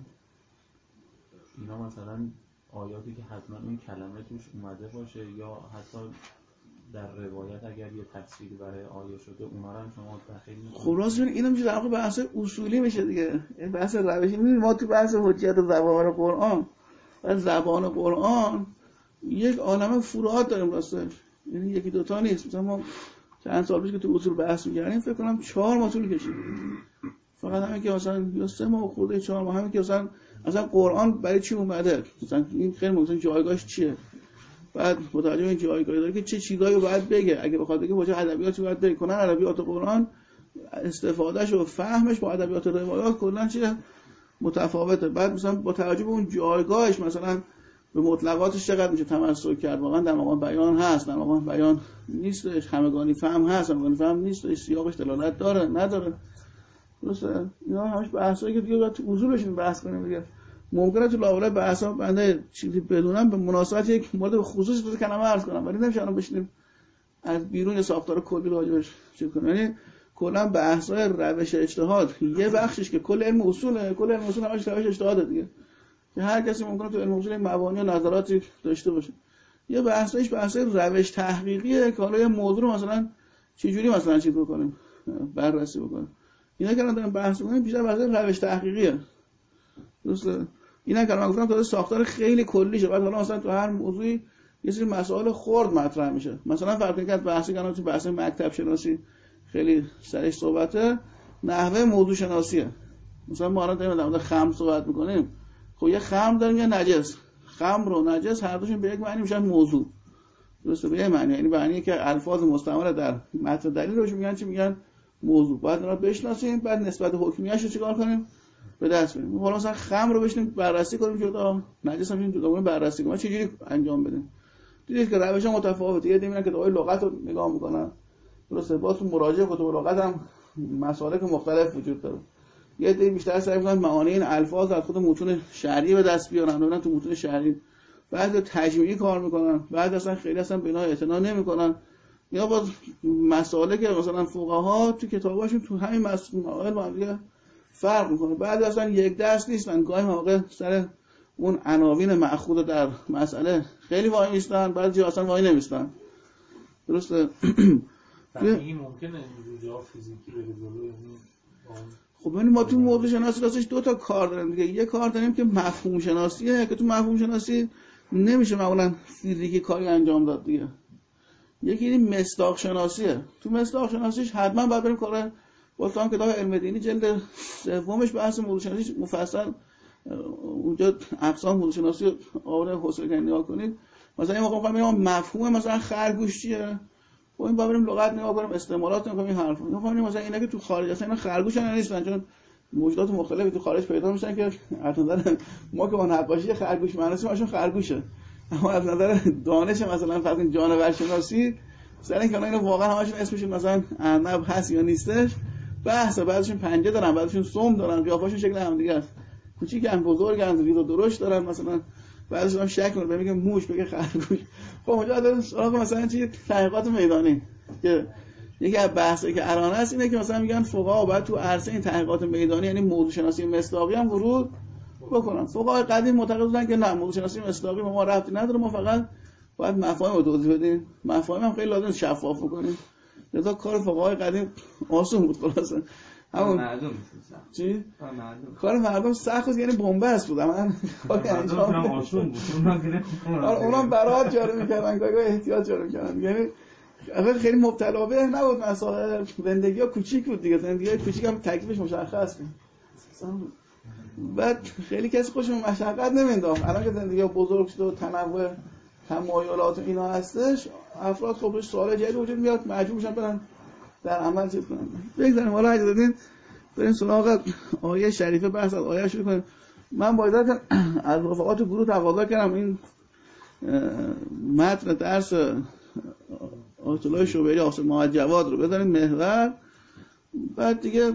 اینا مثلا آیاتی که حتما اون کلمه توش اومده باشه یا حتی در روایت اگر یه تفسیری برای آیه شده اونا رو هم شما داخل می‌کنید. خب راست میگن اینا میشه در واقع بحث اصولی میشه دیگه. این بحث روشی می‌بینید ما تو بحث حجیت زبان قرآن و زبان قرآن یک عالمه فروعات داریم راستش. یعنی یکی دو تا نیست. مثلا ما چند سال پیش که تو اصول بحث می‌کردیم فکر کنم 4 ماه طول کشید. فقط همین که مثلا یا 3 ماه خورده 4 ماه همین که مثلا قرآن برای چی اومده؟ مثلا این خیلی مثلا جایگاهش چیه؟ بعد متوجه این جایگاهی داره که چه چیزایی رو باید بگه. اگه بخواد بگه وجه ادبیاتی باید بگه، کنن ادبیات قرآن استفادهش و فهمش با ادبیات روایات کلا چیه متفاوته. بعد مثلا با توجه به اون جایگاهش مثلا به مطلقاتش چقدر میشه تمسک کرد. واقعا در مقام بیان هست، در مقام بیان نیستش، همگانی فهم هست، همگانی فهم نیستش، سیاقش دلالت داره نداره. درسته؟ اینا همش بحثایی که دیگه تو اصولش بحث کنیم دیگه. ممکنه تو لاوره بحثا بنده چیزی بدونم به مناسبت یک مورد خصوصی تو کلمه عرض کنم، ولی نمیشه الان بشینیم از بیرون ساختار کلی راجعش چیز کنیم. یعنی کلا بحث‌های روش اجتهاد یه بخشش که کل علم اصوله، کل علم اصول همش روش اجتهاده دیگه، که هر کسی ممکنه تو علم اصول مبانی و نظراتی داشته باشه. یه بحثش بحث روش تحقیقیه که حالا یه موضوع رو مثلا چجوری مثلا چیز بکنیم بررسی بکنیم. اینا که الان دارم بحث می‌کنیم بیشتر بحث روش تحقیقیه. درسته؟ اینا که من گفتم تا ساختار خیلی کلیشه. بعد حالا مثلا تو هر موضوعی یه سری مسائل خرد مطرح میشه. مثلا فرض کنید بحثی که تو بحث مکتب شناسی خیلی سرش صحبته، نحوه موضوع شناسیه. مثلا ما الان داریم در مورد خمر صحبت می‌کنیم. خب یه خمر داریم یه نجس. خمر و نجس هر دوشون به یک معنی میشن موضوع. درسته؟ به یه معنی، یعنی معنی که الفاظ مستعمل در متن دلیل روش میگن چی میگن موضوع. بعد اونا بشناسیم، بعد نسبت حکمیه‌اش رو چیکار کنیم؟ به دست بریم. حالا مثلا خمر رو بشینیم بررسی کنیم جدا، نجس هم جدا بررسی کنیم. چجوری انجام بدیم؟ دیدید که روش متفاوته. یه دیدن که کتابای لغت رو نگاه میکنن. درسته؟ با تو مراجعه کتاب لغت هم مسائل مختلف وجود داره. یه دی بیشتر سعی می‌کنن معانی این الفاظ از خود متون شرعی به دست بیارن، ببینن تو متون شرعی. بعد تجمیعی کار میکنن، بعد اصلا خیلی اصلا به اینا اعتنا نمیکنن. یا با مسائلی که مثلا فقها تو کتاباشون تو همین مسائل با هم دیگه فرق میکنه. بعد اصلا یک دست نیستن، گاهی موقع سر اون عناوین مأخوذ در مسئله خیلی وای میستن، بعد جا اصلا وای نمیستن. درسته؟ این ممکنه اینجور جا فیزیکی بره جلو. خب ببینید ما تو موضوع شناسی راستش دو تا کار داریم دیگه. یه کار داریم که مفهوم شناسیه، که تو مفهوم شناسی نمیشه معمولا فیزیکی کاری انجام داد دیگه. یکی این مصداق شناسیه. تو مصداق شناسیش حتما باید بریم کار گفتم کتاب علم دینی جلد سومش بحث موضوع شناسی مفصل اونجا اقسام موضوع شناسی آوره حوصله کنید نگاه کنید. مثلا این موقع میگم مفهوم مثلا خرگوش چیه؟ خب این با بریم لغت نگاه کنیم، استعمالات نگاه کنیم، این حرفا. می‌خوام مثلا اینا که تو خارج اصلا اینا خرگوش نیستن، چون موجودات مختلفی تو خارج پیدا میشن که از نظر ما که با نقاشی خرگوش معنیش ماشون خرگوشه، اما از نظر دانش مثلا فرض کن جانور شناسی سر اینکه اینا واقعا همشون اسمشون مثلا ارنب هست یا نیستش بحثه. بعضیشون پنجه دارن، بعضیشون سم دارن، قیافاشون شکل هم دیگه است، کوچیکن بزرگن، ریز و درشت دارن. مثلا بعضیشون هم شک می‌کنه میگه موش بگه خرگوش. خب اونجا دارن سراغ مثلا چی تحقیقات میدانی که یکی از بحثایی که الان هست اینه که مثلا میگن فقها باید تو عرصه این تحقیقات میدانی یعنی موضوع شناسی مصداقی هم ورود بکنن. فقهای قدیم معتقد بودن که نه، موضوع شناسی مصداقی ما ربطی نداره، ما فقط باید مفاهیم رو توضیح بدیم، مفاهیم هم خیلی لازم شفاف بکنیم. لذا کار فقهای قدیم آسون بود خلاصه. همون مردم میشن چی؟ مردم کار مردم سخت بود، یعنی بنبست بود من کاری انجام آشون بود اونم برات جارو میکردن، گاهی احتیاط جارو میکردن. یعنی اول خیلی مبتلا به نبود مسائل، زندگی‌ها کوچیک بود دیگه، زندگی کوچیک هم تکلیفش مشخص بود. بعد خیلی کسی خوش مشقت نمینداخت. الان که زندگی بزرگ شده و تنوع تمایلات اینا هستش، افراد خب سوال جدید وجود میاد، مجبور میشن برن در عمل چیز کنن. بگذاریم حالا اجازه بدین بریم سراغ آیه شریفه، بحث از آیه شروع کنیم. من با اجازه از رفقات گروه تقاضا کردم این متن درس آیت الله شوبری حافظ محمد جواد رو بذاریم محور، بعد دیگه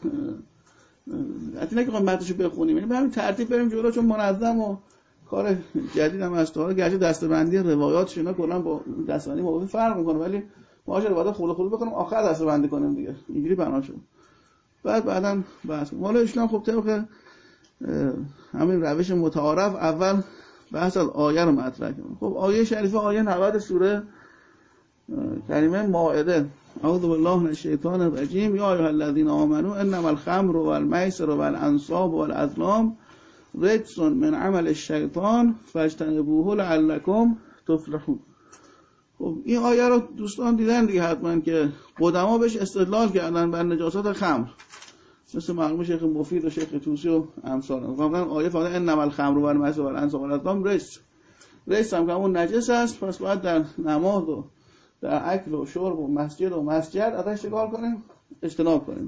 حتی نه که متنشو بخونیم، یعنی به همین ترتیب بریم جلو، چون منظم و کار جدید هم هست. حالا گرچه دسته‌بندی روایاتش اینا کلا با دسته‌بندی موضوع فرق می‌کنه، ولی ما چرا باید خود بکنیم آخر دسته‌بندی کنیم دیگه، اینجوری بنا شد. بعداً بحث کنیم. حالا اسلام خب طبق همین روش متعارف اول بحث از آیه رو مطرح کنیم. خب آیه شریفه آیه 90 سوره کریمه مائده. اعوذ بالله من الشیطان الرجیم. یا ایها الذین آمنوا انما الخمر والمیسر والانصاب والازلام رجس من عمل الشیطان فاجتنبوه لعلکم تفلحون. خب این آیه رو دوستان دیدن دیگه حتما که قدما بهش استدلال کردن بر نجاست خمر، مثل مرحوم شیخ مفید و شیخ طوسی و امثال. واقعا آیه فقط انما الخمر والمیسر والانصاب والازلام رجس هم که اون نجس است، پس باید در نماز و در اکل و شرب و مسجد ازش چیکار کنیم؟ اجتناب کنیم.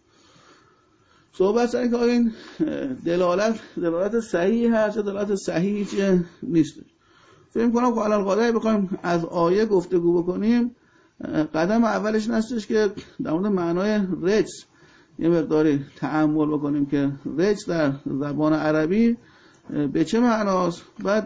صحبت سر که این دلالت صحیحی هست، دلالت صحیحی چه نیست. فکر کنم که علل قاعده بخوایم از آیه گفتگو بکنیم، قدم اولش هستش که در مورد معنای رجس یه مقداری تأمل بکنیم که رجس در زبان عربی به چه معناست.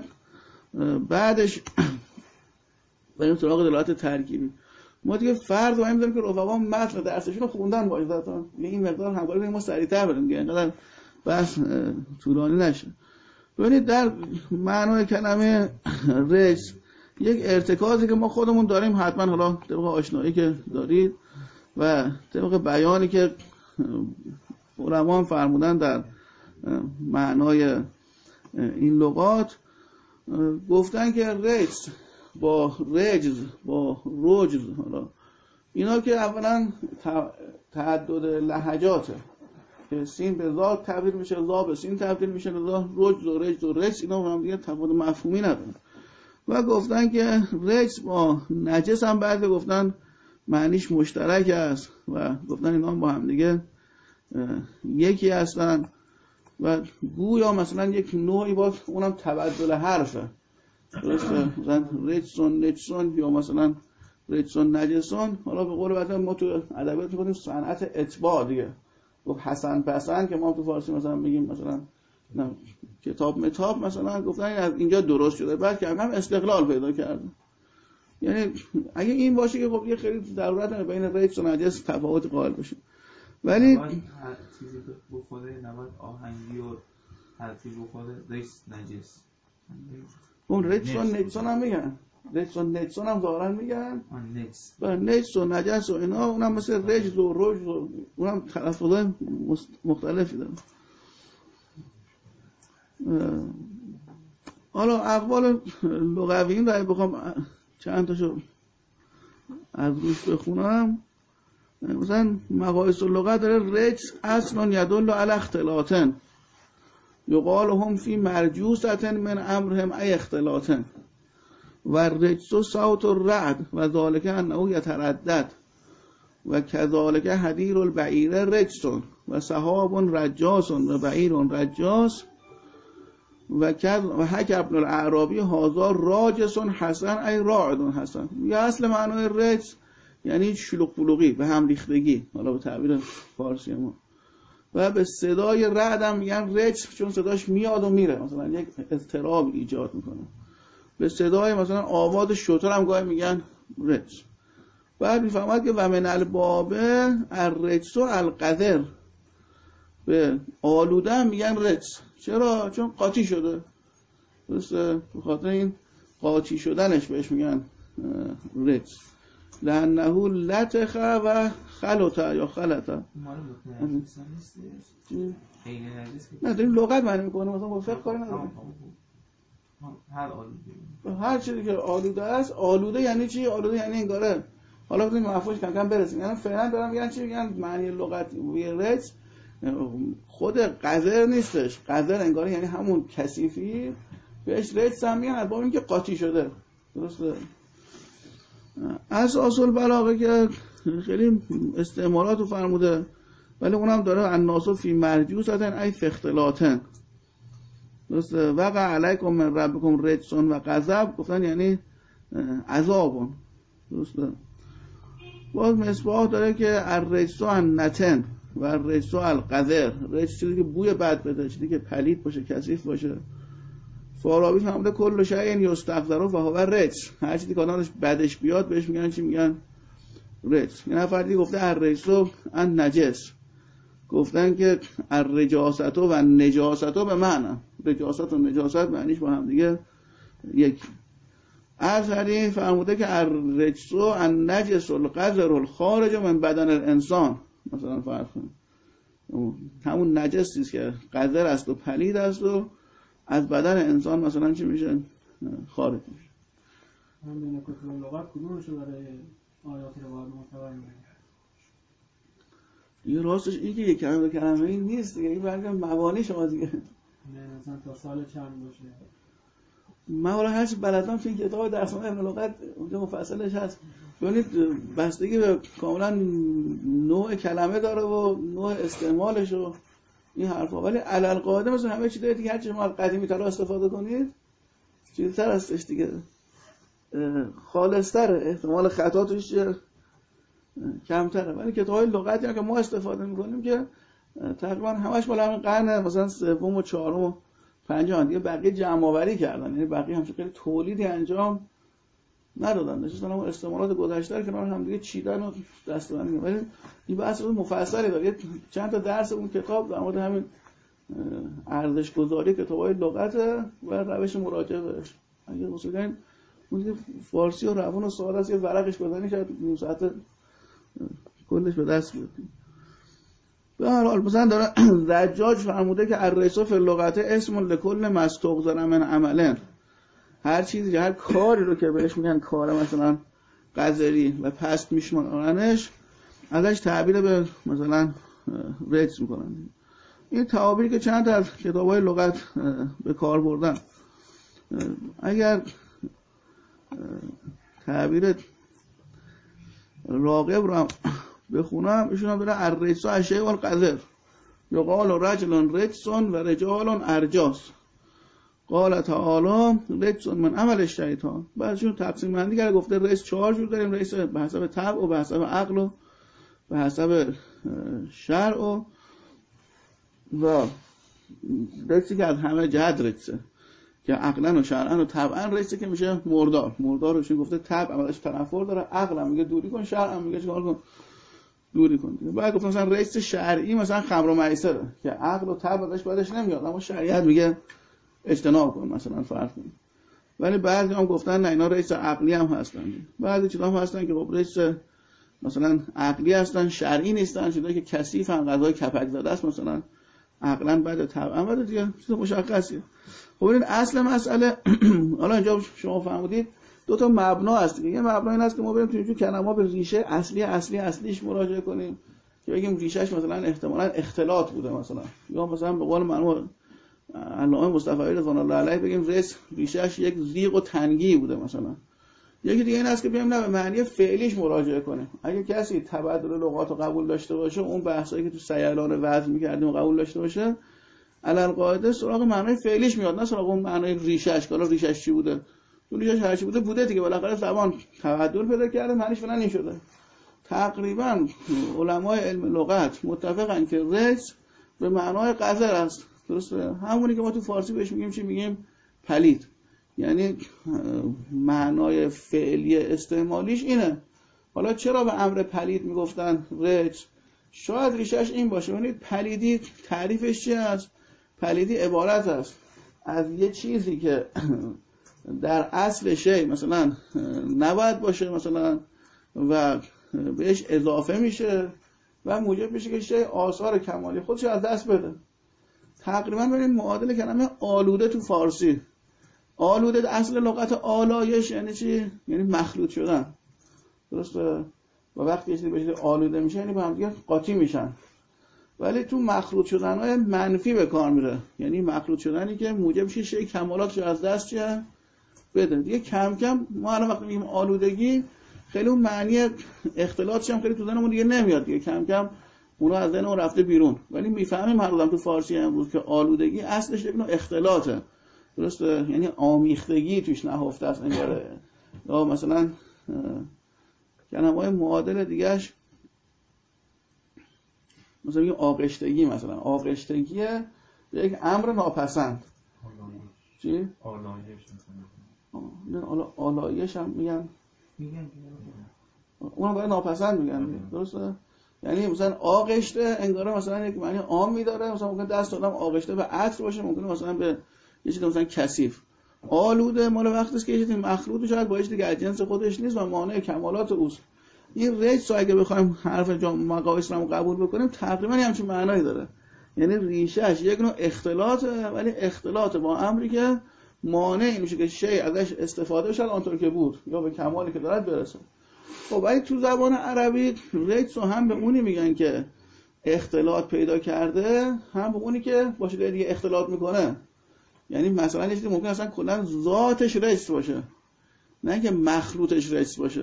بعدش بریم سراغ دلالت ترکیبی. ما دیگه فرض رو می‌ذاریم که رفقا متن درسشون رو خوندن باشه، تا این مقدار همکاری کنیم ما سریعتر بریم دیگه، اینقدر بحث طولانی نشه. ببینید در معنای کلمه رجس یک ارتکازی که ما خودمون داریم، حتما حالا طبق آشنایی که دارید و طبق بیانی که علما هم فرمودن در معنای این لغات، گفتن که رجس با رجز با رجز، حالا اینا که اولا تعدد لهجاته که سین به زا تبدیل میشه، زا به سین تبدیل میشه، رجز و رجز و رجس اینا هم دیگه تفاوت مفهومی ندارن. و گفتن که رجس با نجس هم بعضی گفتن معنیش مشترک است و گفتن اینا هم با هم دیگه یکی هستن و گویا مثلا یک نوعی باز اونم تبدل حرفه، درسته؟ مثلا رجسون نجسون یا مثلا رجسون نجسون. حالا به قول بعضی ما تو ادبیات میگیم صنعت اتباع دیگه، گفت حسن پسند که ما تو فارسی مثلا میگیم مثلا کتاب متاب، مثلا گفتن از اینجا درست شده، بعد که هم استقلال پیدا کرده. یعنی اگه این باشه که خب یه خیلی ضرورت نداره بین رجس و نجس تفاوت قائل بشه، ولی هر چیزی که بخوره نباید آهنگی و ترتیب بخوره رجس نجس. اون رجس و نجسون هم میگن، رجس و نجسون هم ظاهرا میگن و نجس و نجس و اینا، اونم مثل رجز و رجز و اونم تلفظ مختلفی دارن. حالا اقوال لغویین رو بخوام چند تاشو از روش بخونم، مثلا مقایس اللغت داره رجس اصلا یدل علی اختلاطن یقال هم فی مرجوستن من امرهم ای اختلاطن و رجس صوت الرعد و ذالک انه یتردد و کذالک حدیر البعیر رجس و سحاب رجاس و بعیر رجاس و حک ابن الاعرابی هازا راجس حسن ای راعد حسن. یا اصل معنای رجس یعنی شلوغ بلوغی، به هم ریختگی، حالا به تعبیر فارسی ما. و به صدای رعد هم میگن رجس چون صداش میاد و میره، مثلا یک اضطراب ایجاد میکنه. به صدای مثلا آواز شتر هم گاهی میگن رجس. بعد میفهمد که و من البابه الرجس و القذر، به آلوده هم میگن رجس. چرا؟ چون قاطی شده، درسته؟ به خاطر این قاطی شدنش بهش میگن رجس. لانه لطخ و خلط یا خلط. مال متنجس نیستش؟ عین نجس نه داریم لغت معنی میکنه، مثلا با فقه کاری نداریم. هر آلوده، هر چیزی که آلوده است. آلوده یعنی چی؟ آلوده یعنی انگاره، حالا ببینیم مفهومش کم کم برسیم. یعنی فعلا دارم میگن چی میگن معنی لغتی رجس خود قذر نیستش. قذر انگاره یعنی همون کثیفی، بهش رجس هم میگن، البته اینکه قاطی شده. درسته؟ اساس البلاغه که خیلی استعمالاتو فرموده، ولی اونم داره الناس فی مرجوساتن ای فی اختلاطن. درسته؟ وقع علیکم من ربکم رجسون و غضب، گفتن یعنی عذابون. درسته؟ باز مصباح داره که الرجس النتن و الرجس القذر. رجس چیزی که بوی بد بده، چیزی که پلید باشه، کثیف باشه. فارابی فهمیده کل شیء یستقذر فهو رجس، هر چیزی که آدمش بدش بیاد بهش میگن چی؟ میگن رجس. یه نفر دیگه گفته الرجس النجس، گفتن که الرجاست و نجاست به معنی، رجاست و نجاست معنیش با هم دیگه یک. ازهری فرموده که الرجس النجس القذر الخارج من بدن الانسان، مثلا فرض کنید همون نجسی است که قذر است و پلید است و از بدن انسان مثلا چی میشه؟ خارج میشه. من بین کتب لغت کدومشو برای آیات رو باید معتبر میگم؟ یه راستش این که یک کلمه کلمه این نیست دیگه، این برگم مبانی شما دیگه. نه مثلا تا سال چند باشه. من حالا هرچی بلدم تو این کتاب درسنامه علم لغت اونجا مفصلش هست. ببینید بستگی به کاملا نوع کلمه داره و نوع استعمالش و این حرفا، ولی علل قاعده مثلا همه چی داره دیگه. هرچی شما قدیمی تر استفاده کنید چیزتر هستش دیگه، خالص‌تره، احتمال خطا توش کمتره. ولی کتاب‌های لغتی هم که ما استفاده می‌کنیم که تقریبا همش مال همین قرن مثلا سوم و چهارم و پنجم دیگه، بقیه جمع‌آوری کردن، یعنی بقیه همش خیلی تولیدی انجام ندادن، نشستن اون استعمالات گذشته رو کنار هم دیگه چیدن و دستبندی. ولی این بحث مفصلی داره، چند تا درس اون کتاب در مورد همین ارزش گذاری کتاب‌های لغت و روش مراجعه بهش. اگه مثلا اون فارسی و روان و ساده است، یه ورقش بزنی شاید نیم ساعت کلش به دست بیاد. به هر حال مثلا داره زجاج فرموده که الرجس فی اللغت اسم لکل ما استغفر من عملن، هر چیزی، هر کاری رو که بهش میگن کار مثلا قذری و پست میشمارنش، ازش تعبیر به مثلا رجس میکنن. این تعابیری که چند تا از کتاب‌های لغت به کار بردن، اگر تعبیر راغب رو بخونم، ایشون هم داره الرجس الشیء القذر، یقال رجل رجس و رجال ارجاس، قال تعالی رجس من عمل الشیطان. بعدشون تقسیم بندی کرده، گفته رجس 4 جور داریم، رجس به حسب طبع و به حسب عقل و به حسب شرع و رجسی که از همه جهت رجسه، که عقلا و شرعا و طبعا رجسه که میشه مردار. مردار روشون گفته طبع ازش تنفر داره، عقل هم میگه دوری کن، شرع هم میگه چیکار کن؟ دوری کن. بعد گفتم مثلا رجس شرعی مثلا خمر و میسره، که عقل و طبع ازش بعدش نمیاد، اما شریعت میگه اجتناب کن مثلا فرض کن. ولی بعضی هم گفتن نه اینا رجس عقلی هم هستن، بعضی چیزا هم هستن که خب رجس مثلا عقلی هستن، شرعی نیستن، چیزایی که کثیفن، غذای کپک زده است مثلا عقلا بعد طبعا بعد دیگه چیز مشخصیه. خب این اصل مسئله حالا اینجا شما فهمیدید دو تا مبنا هست دیگه. یه مبنا این است که ما بریم تو این کلمات به ریشه اصلیش مراجعه کنیم، که بگیم ریشهش مثلا احتمالاً اختلاط بوده مثلا، یا مثلا به قول مرحوم علامه مصطفی رضوان الله علیه بگیم ریشهش یک زیغ و تنگی بوده مثلا. یکی دیگه این است که بیایم نه به معنی فعلیش مراجعه کنیم. اگه کسی تبدل لغات رو قبول داشته باشه، اون بحثایی که تو سیالان وزن می‌کردیم و قبول داشته باشه، علل قاعده سراغ معنای فعلیش میاد، نه سراغ اون معنای ریشه‌اش. حالا ریشه‌اش چی بوده؟ اون ریشه‌اش هر چی بوده دیگه، بالاخره زبان تبدل پیدا کرده، معنیش فعلا این شده. تقریبا علمای علم لغت متفقن که رجس به معنای قذر است. درسته؟ همونی که ما تو فارسی بهش میگیم چی میگیم؟ پلید. یعنی معنای فعلی استعمالیش اینه. حالا چرا به امر پلید میگفتن رجس؟ شاید ریشش این باشه. یعنی پلیدی تعریفش چی است؟ پلیدی عبارت است از یه چیزی که در اصل شی مثلا نباید باشه، مثلا و بهش اضافه میشه و موجب میشه که شی آثار کمالی خودش از دست بده. تقریبا بریم معادل کلمه آلوده تو فارسی. آلوده اصل لغت آلایش یعنی چی؟ یعنی مخلوط شدن. درسته؟ و وقتی چیزی به آلوده میشه یعنی با هم دیگه قاطی میشن. ولی تو مخلوط شدن‌های منفی به کار میره. یعنی مخلوط شدنی که موجب میشه شی کمالاتش از دست چه بده. دیگه کم کم ما الان وقتی میگیم آلودگی خیلی اون معنی اختلاطش هم خیلی تو ذهنمون دیگه نمیاد دیگه، کم کم اونا از ذهنمون رفته بیرون. ولی میفهمیم هر تو فارسی امروز که آلودگی اصلش یک نوع اختلاطه. درسته؟ یعنی آمیختگی توش نهفته است انگاره. یا مثلا کلمه‌های معادل دیگه‌اش مثلا میگه آغشتگی، مثلا آغشتگی به یک امر ناپسند. چی؟ آلایش مثلا آلایش هم میگن اونم برای ناپسند میگن. درسته؟ یعنی مثلا آغشته انگاره مثلا یک معنی عامی داره، مثلا ممکن دست آدم آغشته به عطر باشه، ممکنه مثلا به یه چیز مثلا کثیف. آلوده مال وقتی است که یه چیزی مخلوط شاید با یه چیز دیگه از جنس خودش نیست و مانع کمالات اوست. این رجس اگه بخوایم حرف مقایس رو قبول بکنیم تقریبا همچین معنایی داره. یعنی ریشه‌اش یک نوع اختلاطه، ولی اختلاط با امری که مانع این میشه که شی ازش استفاده بشه آنطور که بود یا به کمالی که دارد برسه. خب ولی تو زبان عربی رجس هم به اونی میگن که اختلاط پیدا کرده، هم به اونی که با چیز دیگه اختلاط میکنه. یعنی مثلا یه چیزی ممکن اصلا کلا ذاتش رجس باشه، نه اینکه مخلوطش رجس باشه.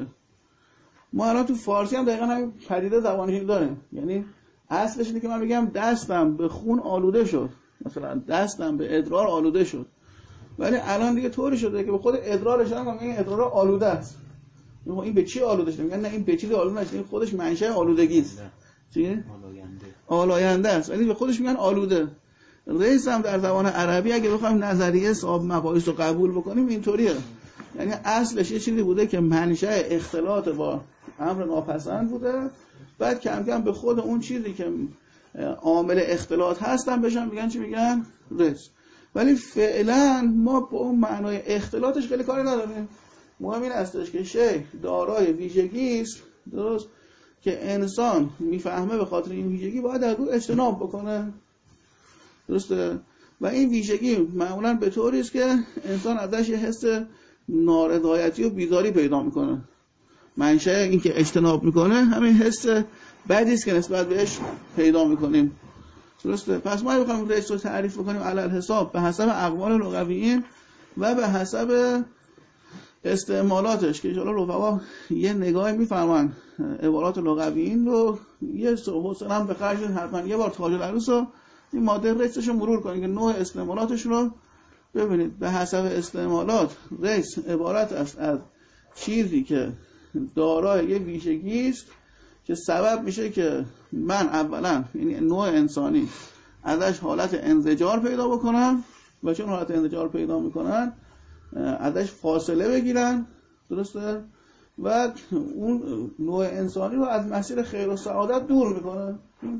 ما الان تو فارسی هم دقیقاً همین پدیده زبانشناسی داریم. یعنی اصلش اینه که من میگم دستم به خون آلوده شد، مثلا دستم به ادرار آلوده شد. ولی الان دیگه طوری شده که به خود ادرارش هم میگن ادرار آلوده است. این به چی آلوده شده؟ میگن نه این به چیزی آلوده نشده، این خودش منشأ آلودگی است. چیه؟ آلاینده است. ولی به خودش میگن آلوده. رئیس هم در زبان عربی اگه بخوایم نظریه صاحب مباحث رو قبول بکنیم اینطوریه. یعنی اصلش یه چیزی بوده که منشأ اختلاط با امر ناپسند بوده، بعد کم کم به خود اون چیزی که عامل اختلاط هستن بهشون میگن چی میگن؟ رجس. ولی فعلا ما با اون معنای اختلاطش خیلی کاری نداریم. مهم این هستش که شی دارای ویژگی است، درست، که انسان میفهمه به خاطر این ویژگی باید از اون اجتناب بکنه. درسته؟ و این ویژگی معمولاً به طوری است که انسان ازش یه حس نارضایتی و بیزاری پیدا میکنه. منشأ این که اجتناب میکنه همین حس بدی است که نسبت بهش پیدا میکنیم. درسته؟ پس ما میخوایم رجس رو تعریف بکنیم علی الحساب به حسب اقوال لغویین و به حسب استعمالاتش که ان شاءالله رفقا یه نگاهی میفهمن عبارات لغویین رو، یه حوصله هم به خرج حتما یه بار تاج العروس رو این ماده رجسش رو مرور کنید که نوع استعمالاتش رو ببینید. به حسب استعمالات رجس عبارت است از چیزی که دارای یه ویژگی است که سبب میشه که من اولا یعنی نوع انسانی ازش حالت انزجار پیدا بکنن و چون حالت انزجار پیدا میکنن ازش فاصله بگیرن. درسته؟ و اون نوع انسانی رو از مسیر خیر و سعادت دور میکنه.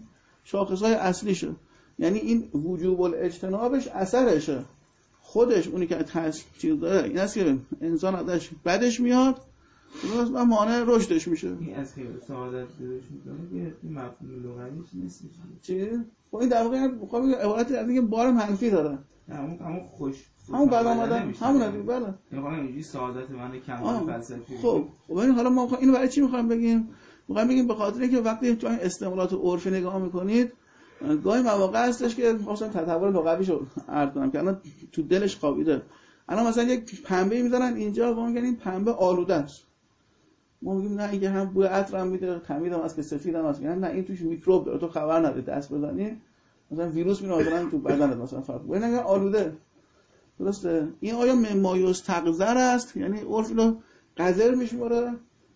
شاخصهای اصلیشه. یعنی این وجوب الاجتنابش اثرشه، خودش اونی که چیز داره این است که انسان ازش بدش میاد و مانع رشدش میشه. این از خیر و سعادت دورش میکنه که این مفهوم لغویش نیست. چی؟ خب این در واقع میخوام بگم عبارت از اینکه بار منفی داره. همون خوش همون بعد آمدن همون دیگه. بله میخوام اینجوری سعادت من کمال فلسفی. خب حالا ما اینو برای چی میخوام بگیم؟ میخوام بگیم به خاطر اینکه وقتی تو این استعمالات عرفی نگاه میکنید گاهی مواقع هستش که مثلا تطور لغویشو عرض کنم که الان تو دلش خوابیده. الان مثلا یک پنبه میذارن اینجا و میگن این پنبه آلوده است. ما میگیم نه اینکه هم بوی عطر هم میده، خمیر هم هست که سفید هم هست. نه این توش میکروب داره، تو خبر نداری، دست بزنی مثلا ویروس میره مثلا تو بدنت مثلا فرق. ببین آلوده. درسته؟ این آیا ممایز تقذر است؟ یعنی عرف اینو قذر میشماره؟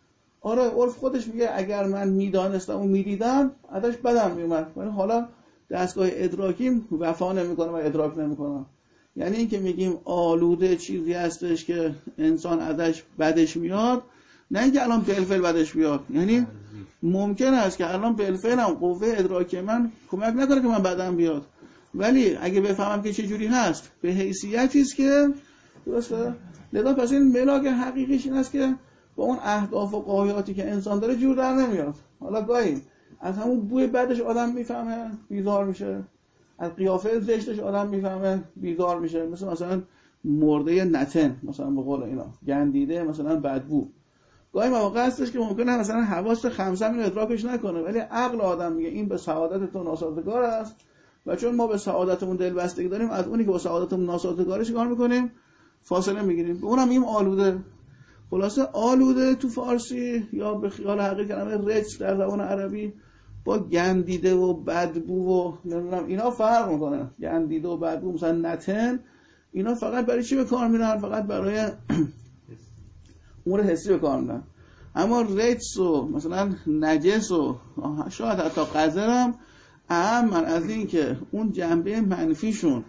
آره عرف خودش میگه اگر من میدانستم و میدیدم ازش بدم میومد، ولی حالا دستگاه ادراکیم وفا نمیکنه و ادراک نمیکنه. یعنی این که میگیم آلوده چیزی هستش که انسان ازش بدش میاد، نه اینکه الان بالفعل بدش بیاد. یعنی ممکن است که الان بالفعل هم قوه ادراکی من کمک نکنه که من بدم بیاد، ولی اگه بفهمم که چه جوری هست به حیثیتی است که درسته. لذا پس این ملاک حقیقیش این است که با اون اهداف و غایاتی که انسان داره جور در نمیاد. حالا گاهی از همون بوی بدش آدم میفهمه بیزار میشه، از قیافه زشتش آدم میفهمه بیزار میشه، مثلا مرده نتن مثلا به قول اینا گندیده مثلا بدبو. گاهی مواقع هستش که ممکنه مثلا حواس خمسه اینو ادراکش نکنه، ولی عقل آدم میگه این به سعادت تو ناسازگار است و چون ما به سعادتمون دلبستگی داریم از اونی که با سعادتمون ناسازگاره چیکار میکنیم؟ فاصله میگیریم. به اونم میگیم آلوده. خلاصه آلوده تو فارسی یا به خیال حقیقی کلمه رجس در زبان عربی با گندیده و بدبو و نمیدونم اینا فرق میکنه. گندیده و بدبو مثلا نتن اینا فقط برای چی به کار میرن؟ فقط برای امور حسی به کار میرن. اما رجس و مثلا نجس و شاید حتی قذرم اهم از این که اون جنبه منفیشون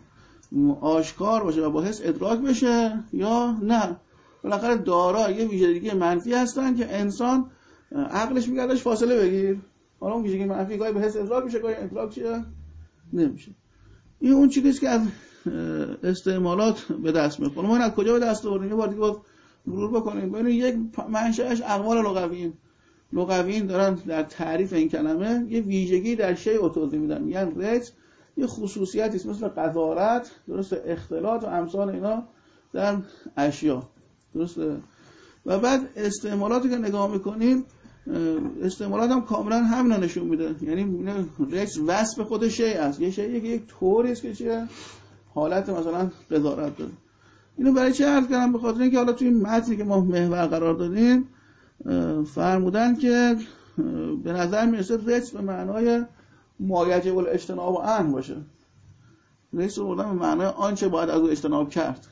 آشکار باشه و با حس ادراک بشه یا نه. بالاخره دارای یه ویژگی منفی هستن که انسان عقلش میگه ازش فاصله بگیر. حالا اون ویژگی منفی گاهی به حس ادراک میشه، گاهی ادراک چیه؟ نمیشه. این اون چیزیه که از استعمالات به دست میاد. ما از کجا به دست آوردیم؟ یه بار دیگه باید مرور بکنیم. ببینید یک منشأش اقوال لغویین دارن در تعریف این کلمه یه ویژگی در شیء توضیح میدن. میگن رجس یه خصوصیتی است مثل قذارت، درسته، اختلاط و امثال اینا در اشیا، درسته. و بعد استعمالاتی که نگاه میکنیم استعمالات هم کاملا همین نشون میده. یعنی رجس وصف خود شیء است، یه شیء که یک طوری است که چیه حالت مثلا قذارت داره. اینو برای چه عرض کردم؟ به خاطر اینکه حالا توی متنی که ما محور قرار دادیم فرمودن که به نظر میرسه رجس به معنای ما یجب الاجتناب عنه باشه. رجس رو بردن به معنای آنچه باید از او اجتناب کرد.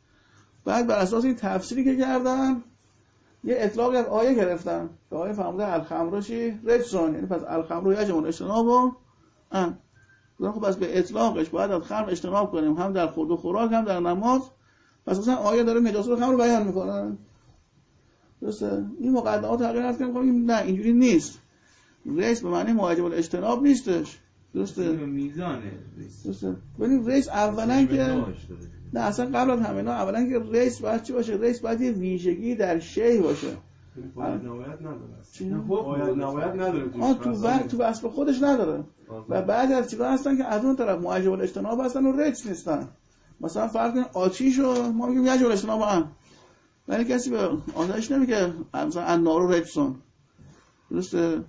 بعد بر اساس این تفسیری که کردن یه اطلاقی از آیه گرفتن که آیه فرموده الخمر چی؟ رجسون، یعنی پس الخمر یجب الاجتناب عنه. خب پس به اطلاقش باید از خمر اجتناب کنیم، هم در خورد و خوراک هم در نماز. پس مثلا آیه داره نجاست خمر رو بیان میکنه. درسته؟ این مقدمات تغییر هست که میگم نه اینجوری نیست. رجس به معنی واجب الاجتناب نیستش. درسته؟ میزانه. درسته. ببین رجس اولا که نه اصلا قبل از همه اینا اولا که رجس باید چی باشه؟ رجس باید یه ویژگی در شیء باشه. باید نهایت نداره. باید نهایت نداره. تو اصل خودش نداره. و بعد از چیزا هستن که از اون طرف واجب الاجتناب هستن و رجس نیستن. مثلا فرض کن آتیشو ما میگیم واجب الاجتناب عنه. ولی کسی به آتش نمیگه مثلا النار رجسون. درسته؟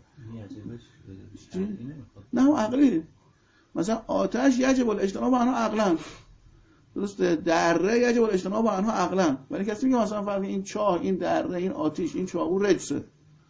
نه عقلی. مثلا آتش یجب الاجتناب عنه عقلا. درسته؟ دره یجب الاجتناب عنه عقلا. ولی کسی میگه مثلا فرض این چاه، این دره، این آتش، این چاقو رجسه.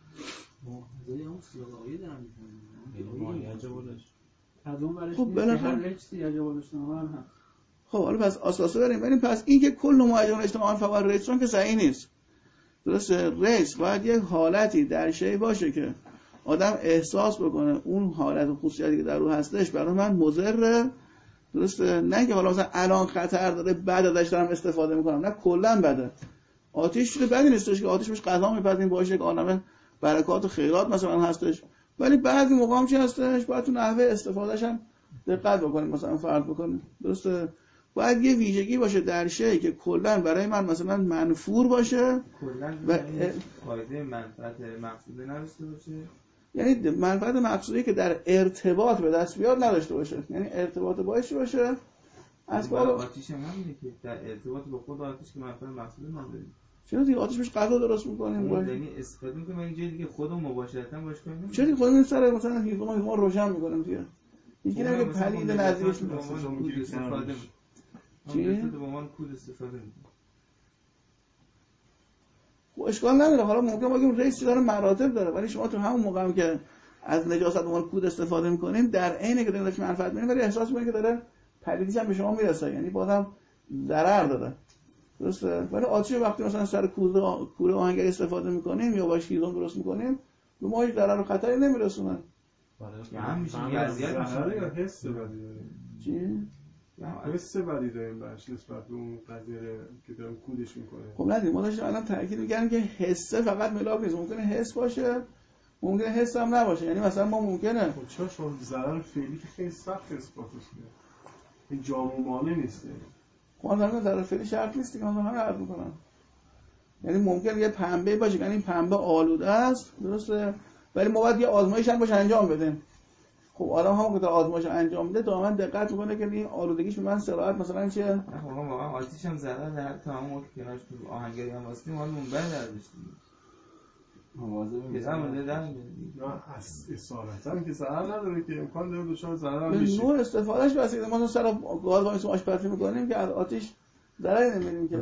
خب بالاخره خب حالا پس اساسه بریم. ببین پس این که کل ما یجب الاجتناب عنه فقط رجسون که صحیح نیست. درسته؟ رجس باید یک حالتی در شیء باشه که آدم احساس بکنه اون حالت و خصوصیتی که در رو هستش برای من مضره. درسته؟ نه که حالا مثلا الان خطر داره بعد ازش دارم استفاده میکنم، نه کلا بده. آتش چیز بدی نیستش که آتش بهش غذا میپزیم باشه یک عالمه برکات و خیرات مثلا هستش، ولی بعضی موقع هم چی هستش باید تو نحوه استفادهش هم دقت بکنیم. مثلا فرض بکنیم درسته باید یه ویژگی باشه در شیء که کلا برای من مثلا منفور باشه و قاعده منفعت مقصوده نداشته باشه. یعنی منفعت مقصودی که در ارتباط به دست بیاد نداشته باشه، یعنی ارتباط باشه باشه اسباب آتیش هم همینه که در ارتباط با خود آتیش که منفعت مقصوده نداره. چرا دیگه آتیش بهش غذا درست می‌کنیم یعنی استفاده می‌کنیم این جای دیگه خودمون مباشرتاً باش کنیم. چرا خودمون سر مثلا هیزم روشن می‌کنیم دیگه یکی نمیگه پلید نزدیکش استفاده چی؟ به عنوان کود استفاده می‌کنیم. خب اشکال نداره. حالا ممکن بگیم رئیس داره مراتب داره، ولی شما تو همون موقع هم که از نجاست به عنوان کود استفاده می‌کنیم در عین که دارین منفعت می‌بینید ولی احساس می‌کنید که داره پلیدیش هم به شما میرسه، یعنی بازم ضرر داره. درسته؟ ولی آتش وقتی مثلا سر کوره آهنگری استفاده می‌کنیم یا باش هیزم درست می‌کنیم به ما هیچ ضرر و خطری نمی‌رسونه. یا هم میشه اذیت میشه یا حس بدی داریم. چی؟ حس بدی داریم باش نسبت به اون قضیه که داریم کودش می‌کنه. خب ندید ما داشتیم الان تاکید می‌کردیم که حسه فقط ملاک نیست، ممکنه حس باشه ممکنه حس هم نباشه. یعنی مثلا ما ممکنه خب چرا شما ضرر فعلی که خیلی سخت اثباتش کنید این جامع مانع نیست. خب من ضرر فعلی شرط نیست که من همین عرض می‌کنم. یعنی ممکن یه پنبه باشه که این پنبه آلوده است، درسته، ولی ما باید یه آزمایش هم باشه انجام بدیم. خب آدم هم که تا آزمایش انجام میده دائما دقت میکنه که این آلودگیش به من سراحت مثلا چیه. خب واقعا آتیش هم ضرر داره، تا همون وقت که کنارش تو آهنگری هم واسطیم حال منبع دردش دیگه مواظب میشم در نه اصالتا که ضرر نداره که امکان داره دچار ضرر هم بشه. نوع استفادهش واسه ما سر گاز واسه آشپزی میکنیم که از آتش ضرری نمیبینیم که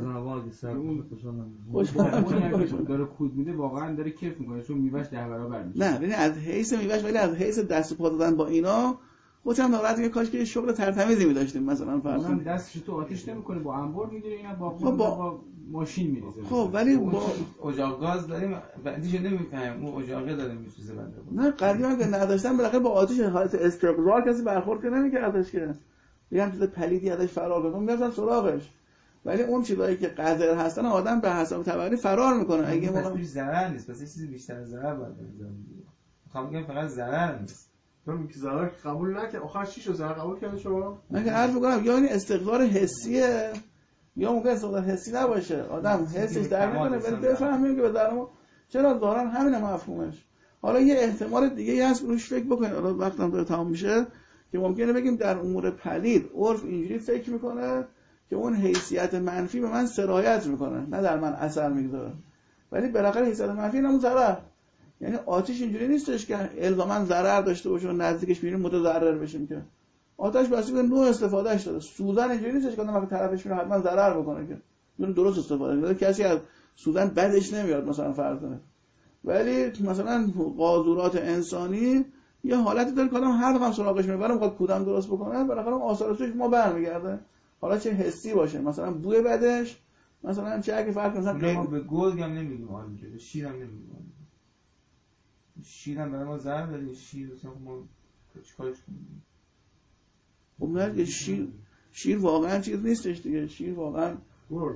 خوشحالم داره کود میده، واقعا داره کیف میکنه چون میوهش 10 برابر میشه. نه ببین از حیث میوهش، ولی از حیث دست و پا دادن با اینا خودم ناراحت میگه کاش که شغل ترتمیزی می‌داشتیم مثلا فرض اونم دستش تو آتیش نمیکنه، با انبار میگیره، اینا با ماشین میریزه. خب ولی با اجاق گاز داریم بعدیش نمیفهمیم اون اجاقه داره میسوزه بنده. نه قدیما که نداشتن بالاخره با آتش حالت استقرار کسی برخورد که نمی‌کردش که میگن چیز پلیدی ازش فرار کنه، میرفتن سراغش. ولی اون چیزایی که قذر هستن آدم به حساب تبعی فرار میکنه. اگه ما پیش ضرر نیست، پس یه چیزی بیشتر ضرر باید انجام بدیم. میخوام بگم فقط ضرر نیست. من که ضرر قبول نکنه، آخر چی شو ضرر قبول کنه شما؟ من که عرض می‌کنم یا این استقرار حسیه یا ممکن استقرار حسی نباشه، آدم حسش درک نکنه ولی بفهمیم که به درمون چرا دارن همین مفهومش. حالا یه احتمال دیگه هست روش فکر بکنید، حالا وقتم داره تمام میشه، که ممکنه بگیم در امور پلید عرف اینجوری فکر میکنه که اون حیثیت منفی به من سرایت میکنه، نه در من اثر میگذاره، ولی بالاخره حیثیت منفی همون ضرر. یعنی آتش اینجوری نیستش که الزاما ضرر داشته باشه و نزدیکش میریم متضرر بشیم، که آتش بسته به نوع استفادهش داره. سوزن اینجوری نیستش که وقتی طرفش میره حتما ضرر بکنه، که اون درست استفاده کنه. کسی از سوزن بدش نمیاد مثلا فرض کنه، ولی مثلا قاذورات انسانی یه حالتی داره که آدم هر وقت سراغش میره ولی میخواد کودم درست بکنه، بالاخره آثارش ما برمیگرده. حالا چه حسی باشه، مثلا بوی بدش، مثلا چه اگه فرق مثلا ما به گلگ هم نمیگیم حالا میگه، به شیر هم نمیگیم. شیر هم برای ما ضرر داره، شیر مثلا ما چیکارش کنیم؟ خب نه شیر واقعا چیز نیستش دیگه، شیر واقعا گرگ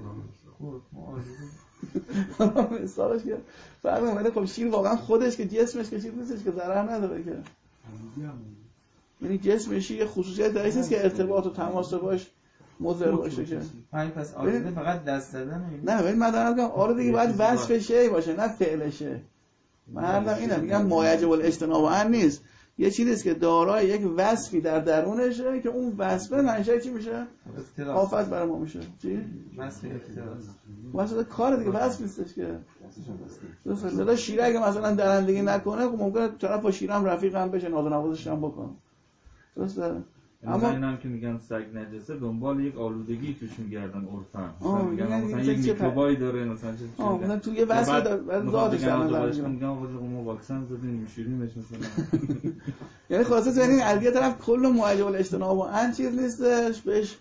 مثالش که فرق نمیکنه. خب شیر واقعا خودش که جسمش که چیز نیستش که ضرر نداره، که یعنی جسمش یه خصوصیت داره نیست که ارتباط و تماس باش مضر باشه، که همین پس آلوده فقط دست زدن نه. ولی من دارم میگم آلودگی باید وصف شی باشه نه فعل شی. من حرفم اینه، میگم مایجب الاجتناب عن نیست، یه چیزیست که دارای یک وصفی در درونشه که اون وصفه منشأ چی میشه؟ آفت برای ما میشه. چی؟ واسه کار دیگه وصف نیستش که. مثلا شیر اگه مثلا درندگی نکنه خب ممکنه طرف با شیرم رفیق هم بشه، ناز و نوازش هم بکنه. درسته؟ اما اینم که میگن سگ نجسه دنبال یک آلودگی توش میگردن عرفاً. مثلا یک میکروبایی داره، مثلا مثلا تو یه وصفی داره ذاتش داره. میگن ما واکسن زدیم میشوریمش مثلا. یعنی خلاصه تو این از یه طرف کل معجب الاجتناب عن چیز نیستش، بهش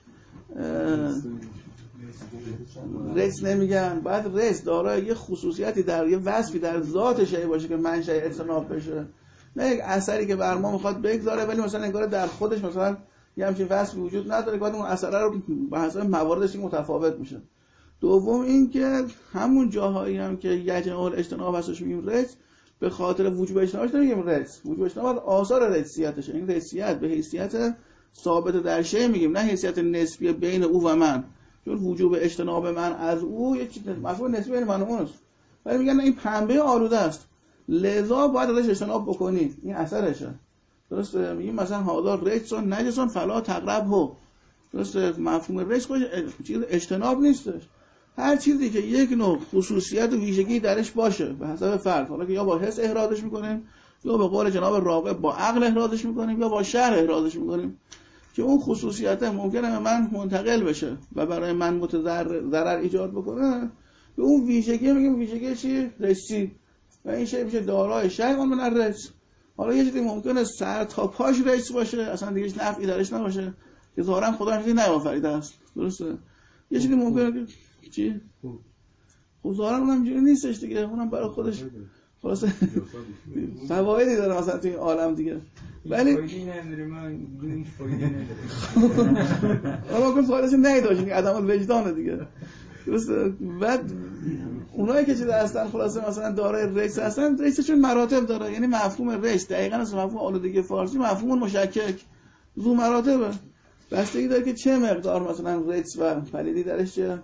رجس نمیگن. بعد رجس دارای یه خصوصیتی در یه وصفی در ذات شی باشه که منشأ اجتناب بشه، نه یک اثری که بر ما میخواد بگذاره ولی مثلا انگار در خودش مثلا یه همچین وصفی وجود نداره که بعد اون اثر رو به حسب مواردش متفاوت میشه. دوم این که همون جاهایی هم که یجنب الاجتناب هستش میگیم رجس، به خاطر وجوب اجتنابش نمیگیم رجس. وجوب اجتناب آثار رجسیتشه. این رجسیت به حیثیت ثابت در شی میگیم، نه حیثیت نسبی بین او و من، چون وجوب اجتناب من از او یه چیز مفهوم نسبی بین من و اونست. ولی میگن این پنبه آلوده است لذا باید ازش اجتناب بکنی، این اثرشه. درسته؟ میگیم مثلا هذا رجس نجس فلا تقربه. درسته؟ مفهوم رجس چیز اجتناب نیستش. هر چیزی که یک نوع خصوصیت و ویژگی درش باشه به حسب فرد، حالا که یا با حس احرازش میکنیم یا به قول جناب راغب با عقل احرازش میکنیم یا با شرع احرازش میکنیم، که اون خصوصیت ممکنه به من منتقل بشه و برای من ضرر ایجاد بکنه، به اون ویژگی میگیم ویژگی چی؟ رجسی. و این شی میشه دارای شیء من الرجس. حالا یه چیزی ممکنه سر تا پاش رجس باشه، اصلا دیگه نفعی درش نباشه، که ظاهرا خدا چیزی نیافریده است. درسته؟ یه چیزی ممکنه چی؟ خب ظاهرا اونم اینجوری نیستش دیگه، اونم برای خودش خلاص فوایدی داره مثلا توی عالم دیگه، ولی فایده نداره. من هیچ فایده نداره. اما که فایدهش نداشت، این عدم الوجدان دیگه. درسته؟ بعد اونایی که چیز هستن خلاصه مثلا دارای رجس هستن، رجسشون مراتب داره. یعنی مفهوم رجس دقیقاً از مفهوم آلودگی فارسی مفهوم مشکک ذو مراتبه. بستگی داره که چه مقدار مثلا رجس و پلیدی درش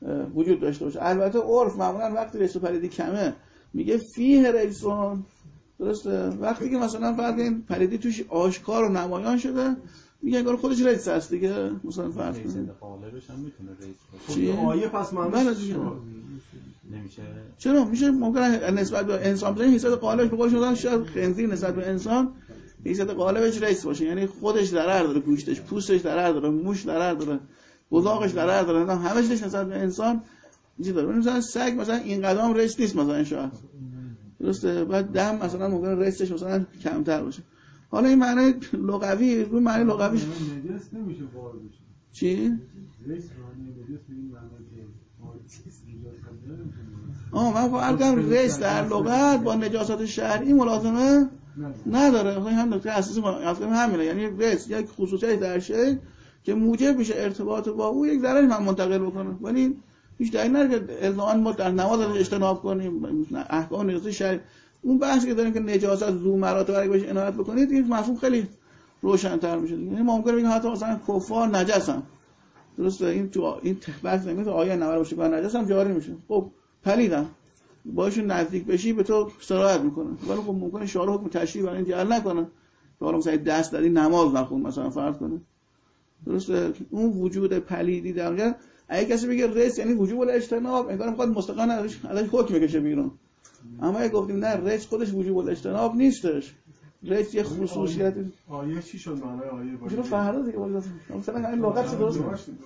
وجود داشته باشه. البته عرف معمولا وقتی رجس و پلیدی کمه میگه فیه رجسون، درسته؟ وقتی که مثلا فرض کنید پلیدی توش آشکار و نمایان شده میگه انگار خودش رجس هست دیگه. مثلا فرض کنید قالبش هم میتونه رجس چی؟ آیه پس معنیش نمیشه. چرا میشه؟ ممکنه نسبت به انسان بزنید حیثیت قالبش به قول شما شاید خنزیر نسبت به انسان حیثیت قالبش رجس باشه، یعنی خودش ضرر داره، گوشتش، پوستش ضرر داره، موش ضرر داره، بزاقش ضرر داره، نه همش نسبت به انسان چیزی داره. مثلا سگ مثلا این قدم رجس نیست مثلا شاید، درسته؟ بعد دم مثلا ممکنه رجسش مثلا کمتر باشه. حالا این معنی لغوی، رو معنی لغویش نجس نمیشه وارد بشه. چی؟ رجس معنی نجس به این معنی که من فقط رجس در لغت با نجاست شرعی ملازمه نداره. هم نکته اساسی همینه، یعنی رجس یک خصوصیتی در شی که موجب میشه ارتباط با او یک ضرری هم منتقل بکنه، ولی هیچ دلیل نداره که الزاما ما در نماز اجتناب کنیم. احکام نجاست شرعی، اون بحثی که داریم که نجاست ذو مراتب اگه بهش عنایت بکنید، این مفهوم خیلی روشن‌تر میشه. یعنی ما ممکنه بگیم حتی مثلا کفار نجسن، درسته؟ این تو این بحث نمیشه آیه 90 باشه که نجس هم جاری میشه. خب پلیدن باشون نزدیک بشی به تو سرایت میکنه، ولی خب ممکنه شارع حکم تشریع برای این جعل نکنه، حالا مثلا دست دادی نماز نخون مثلا فرض کنه، درسته؟ اون وجود پلیدی در اونجا اگه کسی بگه رجس یعنی وجوب الاجتناب، انگار میخواد مستقلا ازش حکم بکشه بیرون. اما اگه گفتیم نه، رجس خودش وجوب الاجتناب نیستش، رجس یه خصوصیت. آیه چی شد معنای آیه باشه؟ چرا فردا دیگه ولی مثلا این لغت چه درست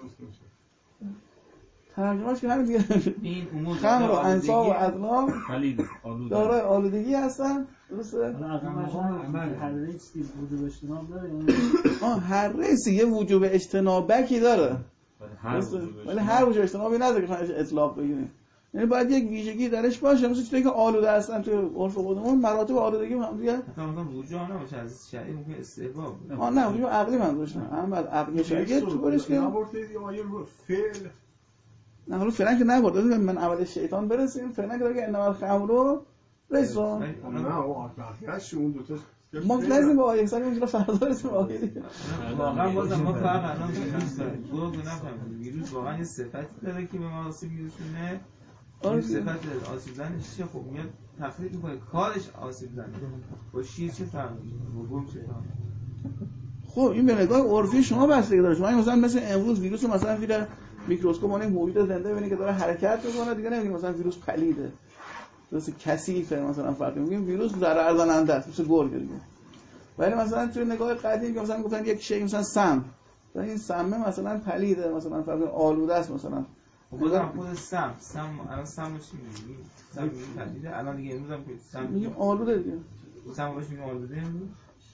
ترجمهش که همین دیگه خمر و انصاب و ادنا دارای آلودگی هستن، درسته؟ هر رجسی وجوب اجتناب داره، هر رجسی یه وجوب اجتنابکی داره، ولی هر وجوب اجتنابی نداره که خودش اطلاق بگیریم. یعنی باید یک ویژگی درش باشه، مثل چیزی که آلوده هستن تو عرف خودمون، مراتب آلودگی هم دیگه مثلا وجوه نباشه از شرعی ممکن استحباب. نه وجوب عقلی من داشتم، اما بعد عقلی شرعی تو برش که نبرده آیه فعل. نه حالا فعلا که نبرده، من اول شیطان برسیم، فعلا که دیگه انما الخمر رجسون. نه اون بقیه‌اش اون دو تا ما لازم با آیه سال میشه فردا رسیم آیه دیگه. واقعا بازم ما فرق الان گروه نفهمیم. ویروس واقعا یه صفتی داره که به ما آسیب میرسونه. این صفت آسیب زنش چیه؟ خب میاد تفریق میکنه کارش آسیب زنه. با شیر چه فرقی داره؟ با گم چه فرقی؟ خب این به نگاه عرفی شما بستگی داره. شما مثلا مثل امروز ویروس رو مثلا زیر میکروسکوپ اون موجود زنده ببینید که داره حرکت میکنه، دیگه نمیگیم مثلا ویروس پلیده، درست کثیفه، مثلا فرض میگیم ویروس ضرر زننده است، مثل گرگ دیگه. ولی مثلا توی نگاه قدیم که مثلا گفتن یک شی مثلا سم، این سم مثلا پلیده، مثلا فرض آلوده است مثلا. خودم خود سم الان سم چی میگی؟ سم پلیده الان دیگه امروز هم که سم میگیم آلوده دیگه. سم باش میگیم آلوده امروز؟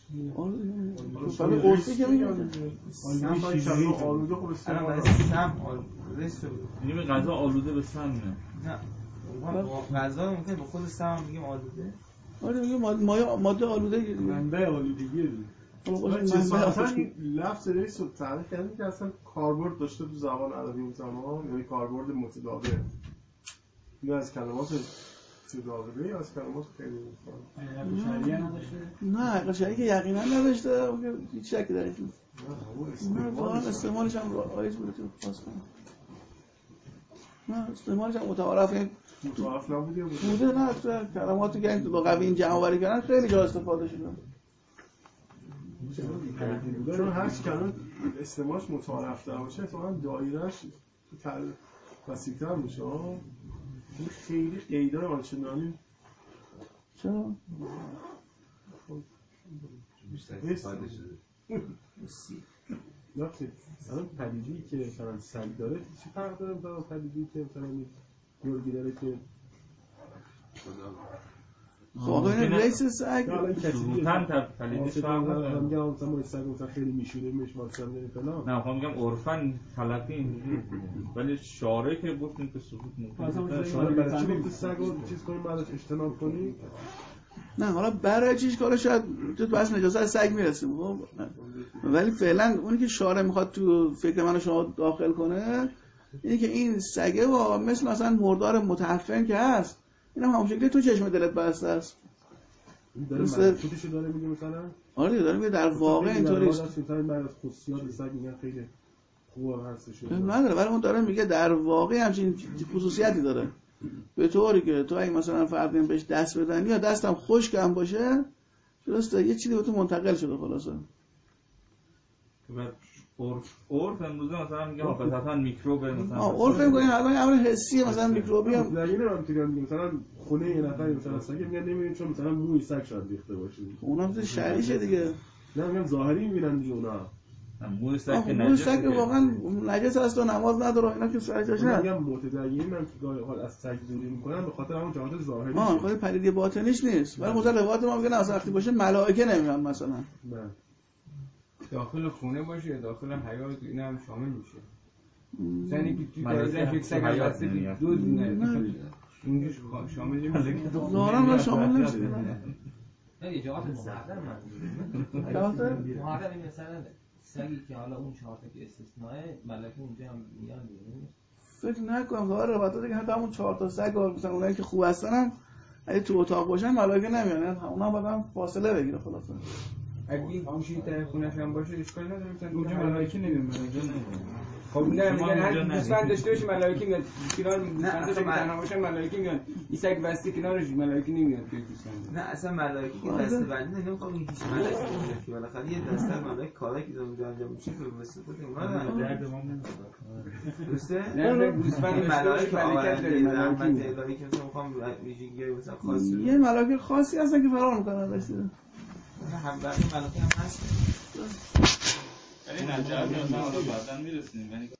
آلوده عرفی که میگیم آلوده خب الان برای سم آلوده شد. میگیم غذا آلوده به سم نه غذا ممکنه به خود سم میگیم آلوده. آره میگیم ماده آلوده دیگه، منبع آلودگی دیگه. اصلا این لفظ رئیس رو تعریف کردیم که اصلا کاربرد داشته تو زبان عربی اون زمان، یعنی کاربرد متداول. این از کلمات متداوله یا از کلمات خیلی شریعه نداشته؟ نه شریعه که یقینا نداشته، هیچ شکی درش نیست. نه استعمالش هم رایج بوده تو پاس کنم. نه استعمالش هم متعارف نبوده بوده. نه تو کلماتی که این لغوی این جمع‌آوری کردن خیلی جا استفاده شده. چون هر چی کلمه استعمالش متعارف تر باشه اتفاقا دایره‌اش وسیع‌تر میشه. این خیلی قیدای آنچنانی چرا؟ استفاده شده. الان پدیدی که مثلا سگ داره چی فرق داره با پدیدی که مثلا گرگی داره که خب این رئیس سگ شروطاً پلیدش فرق داره. میگم مثلا ما سگ مثلا خیلی میشونیمش مثلا فلان. نه میخوام میگم عرفاً تلقی اینجوریه، ولی شارع که گفتیم که ثبوت ممکنه. شارع برای چی گفت سگو چیز کنیم بعدش اجتناب کنیم؟ نه حالا برای چیش کارا شاید تو بحث نجاست سگ میرسیم، خب ولی فعلا اونی که شارع میخواد تو فکر من و شما داخل کنه اینه که این سگه و مثلا مردار متعفن که هست، این هم شکلی تو چشم دلت بسته است. درست خودشو داره میگه مثلا. آره داره میگه در واقع اینطوری است. مثلا بعد از خصوصیات سگ میگن خیلی خوب هستش نداره، ولی اون داره میگه در واقع همچین خصوصیتی داره، به طوری که تو اگه مثلا فردین بهش دست بدنی یا دستم خشک هم باشه درسته یه چیزی به تو منتقل شده خلاصه. عرف امروزه مثلا میگه حافظتاً میکروب مثلا عرف میگه الان امر حسیه مثلا میکروبی هم لگینه هم میگن مثلا خونه یه نفر مثلا سگ میگن نمیبینید چون مثلا موی سگ شاید ریخته باشه، اونم تو شریشه دیگه. نه میگم ظاهری میبینن دیگه اونا. موی سگ واقعا نجس هست و نماز نداره اینا که سر جاش نه. میگم متدینم که گاهی از سگ دوری میکنن به خاطر همون جهات ظاهری. خاطر پدیده باطنیش نیست. ولی مثلا روایت ما میگن اصلا وقتی باشه ملائکه نمیان مثلا. نه. داخل خونه باشه داخل حیاط اینا هم شامل میشه. زنی که تو دایره یک سگ واسه دو دینه اونجوش شامل نمیشه. ظاهرا ما شامل نمیشه. نه یه جهات محرم مثلا سگی که حالا اون 4 تا که استثناء ملائکه اونجا هم میان دیگه. فکر نکنم ظاهر روایت دیگه حتی همون 4 تا سگ مثلا اونایی که خوب هستن اگه تو اتاق باشن ملائکه نمیان، اونا بعدن فاصله بگیره خلاصه. اگه این گوشی در خونه‌ش هم باشه اشکال نداره مثلا اونجا ملائکه نمیان. خب نه میگن دوستان داشته باشه ملائکه میاد کنار دوستانش که تنها باشن ملائکه میاد این سگ واسه کنارش ملائکه نمیاد که دوستان. نه اصلا ملائکه که دسته بندی نمیخوام این هیچ ملائکه نمیاد که بالاخره یه دسته ملائکه کاری که اونجا انجام میشه به واسطه اونا درد ما نمیاد. درسته؟ نه دوستان ملائکه ملائکه داره رحمت الهی که مثلا میخوام ویژگی مثلا خاصی یه ملائکه خاصی هستن که فرار میکنن رسیده. هم بقیه ملائکه هم هست. ولی نجات مثلا حالا بعداً میرسیم.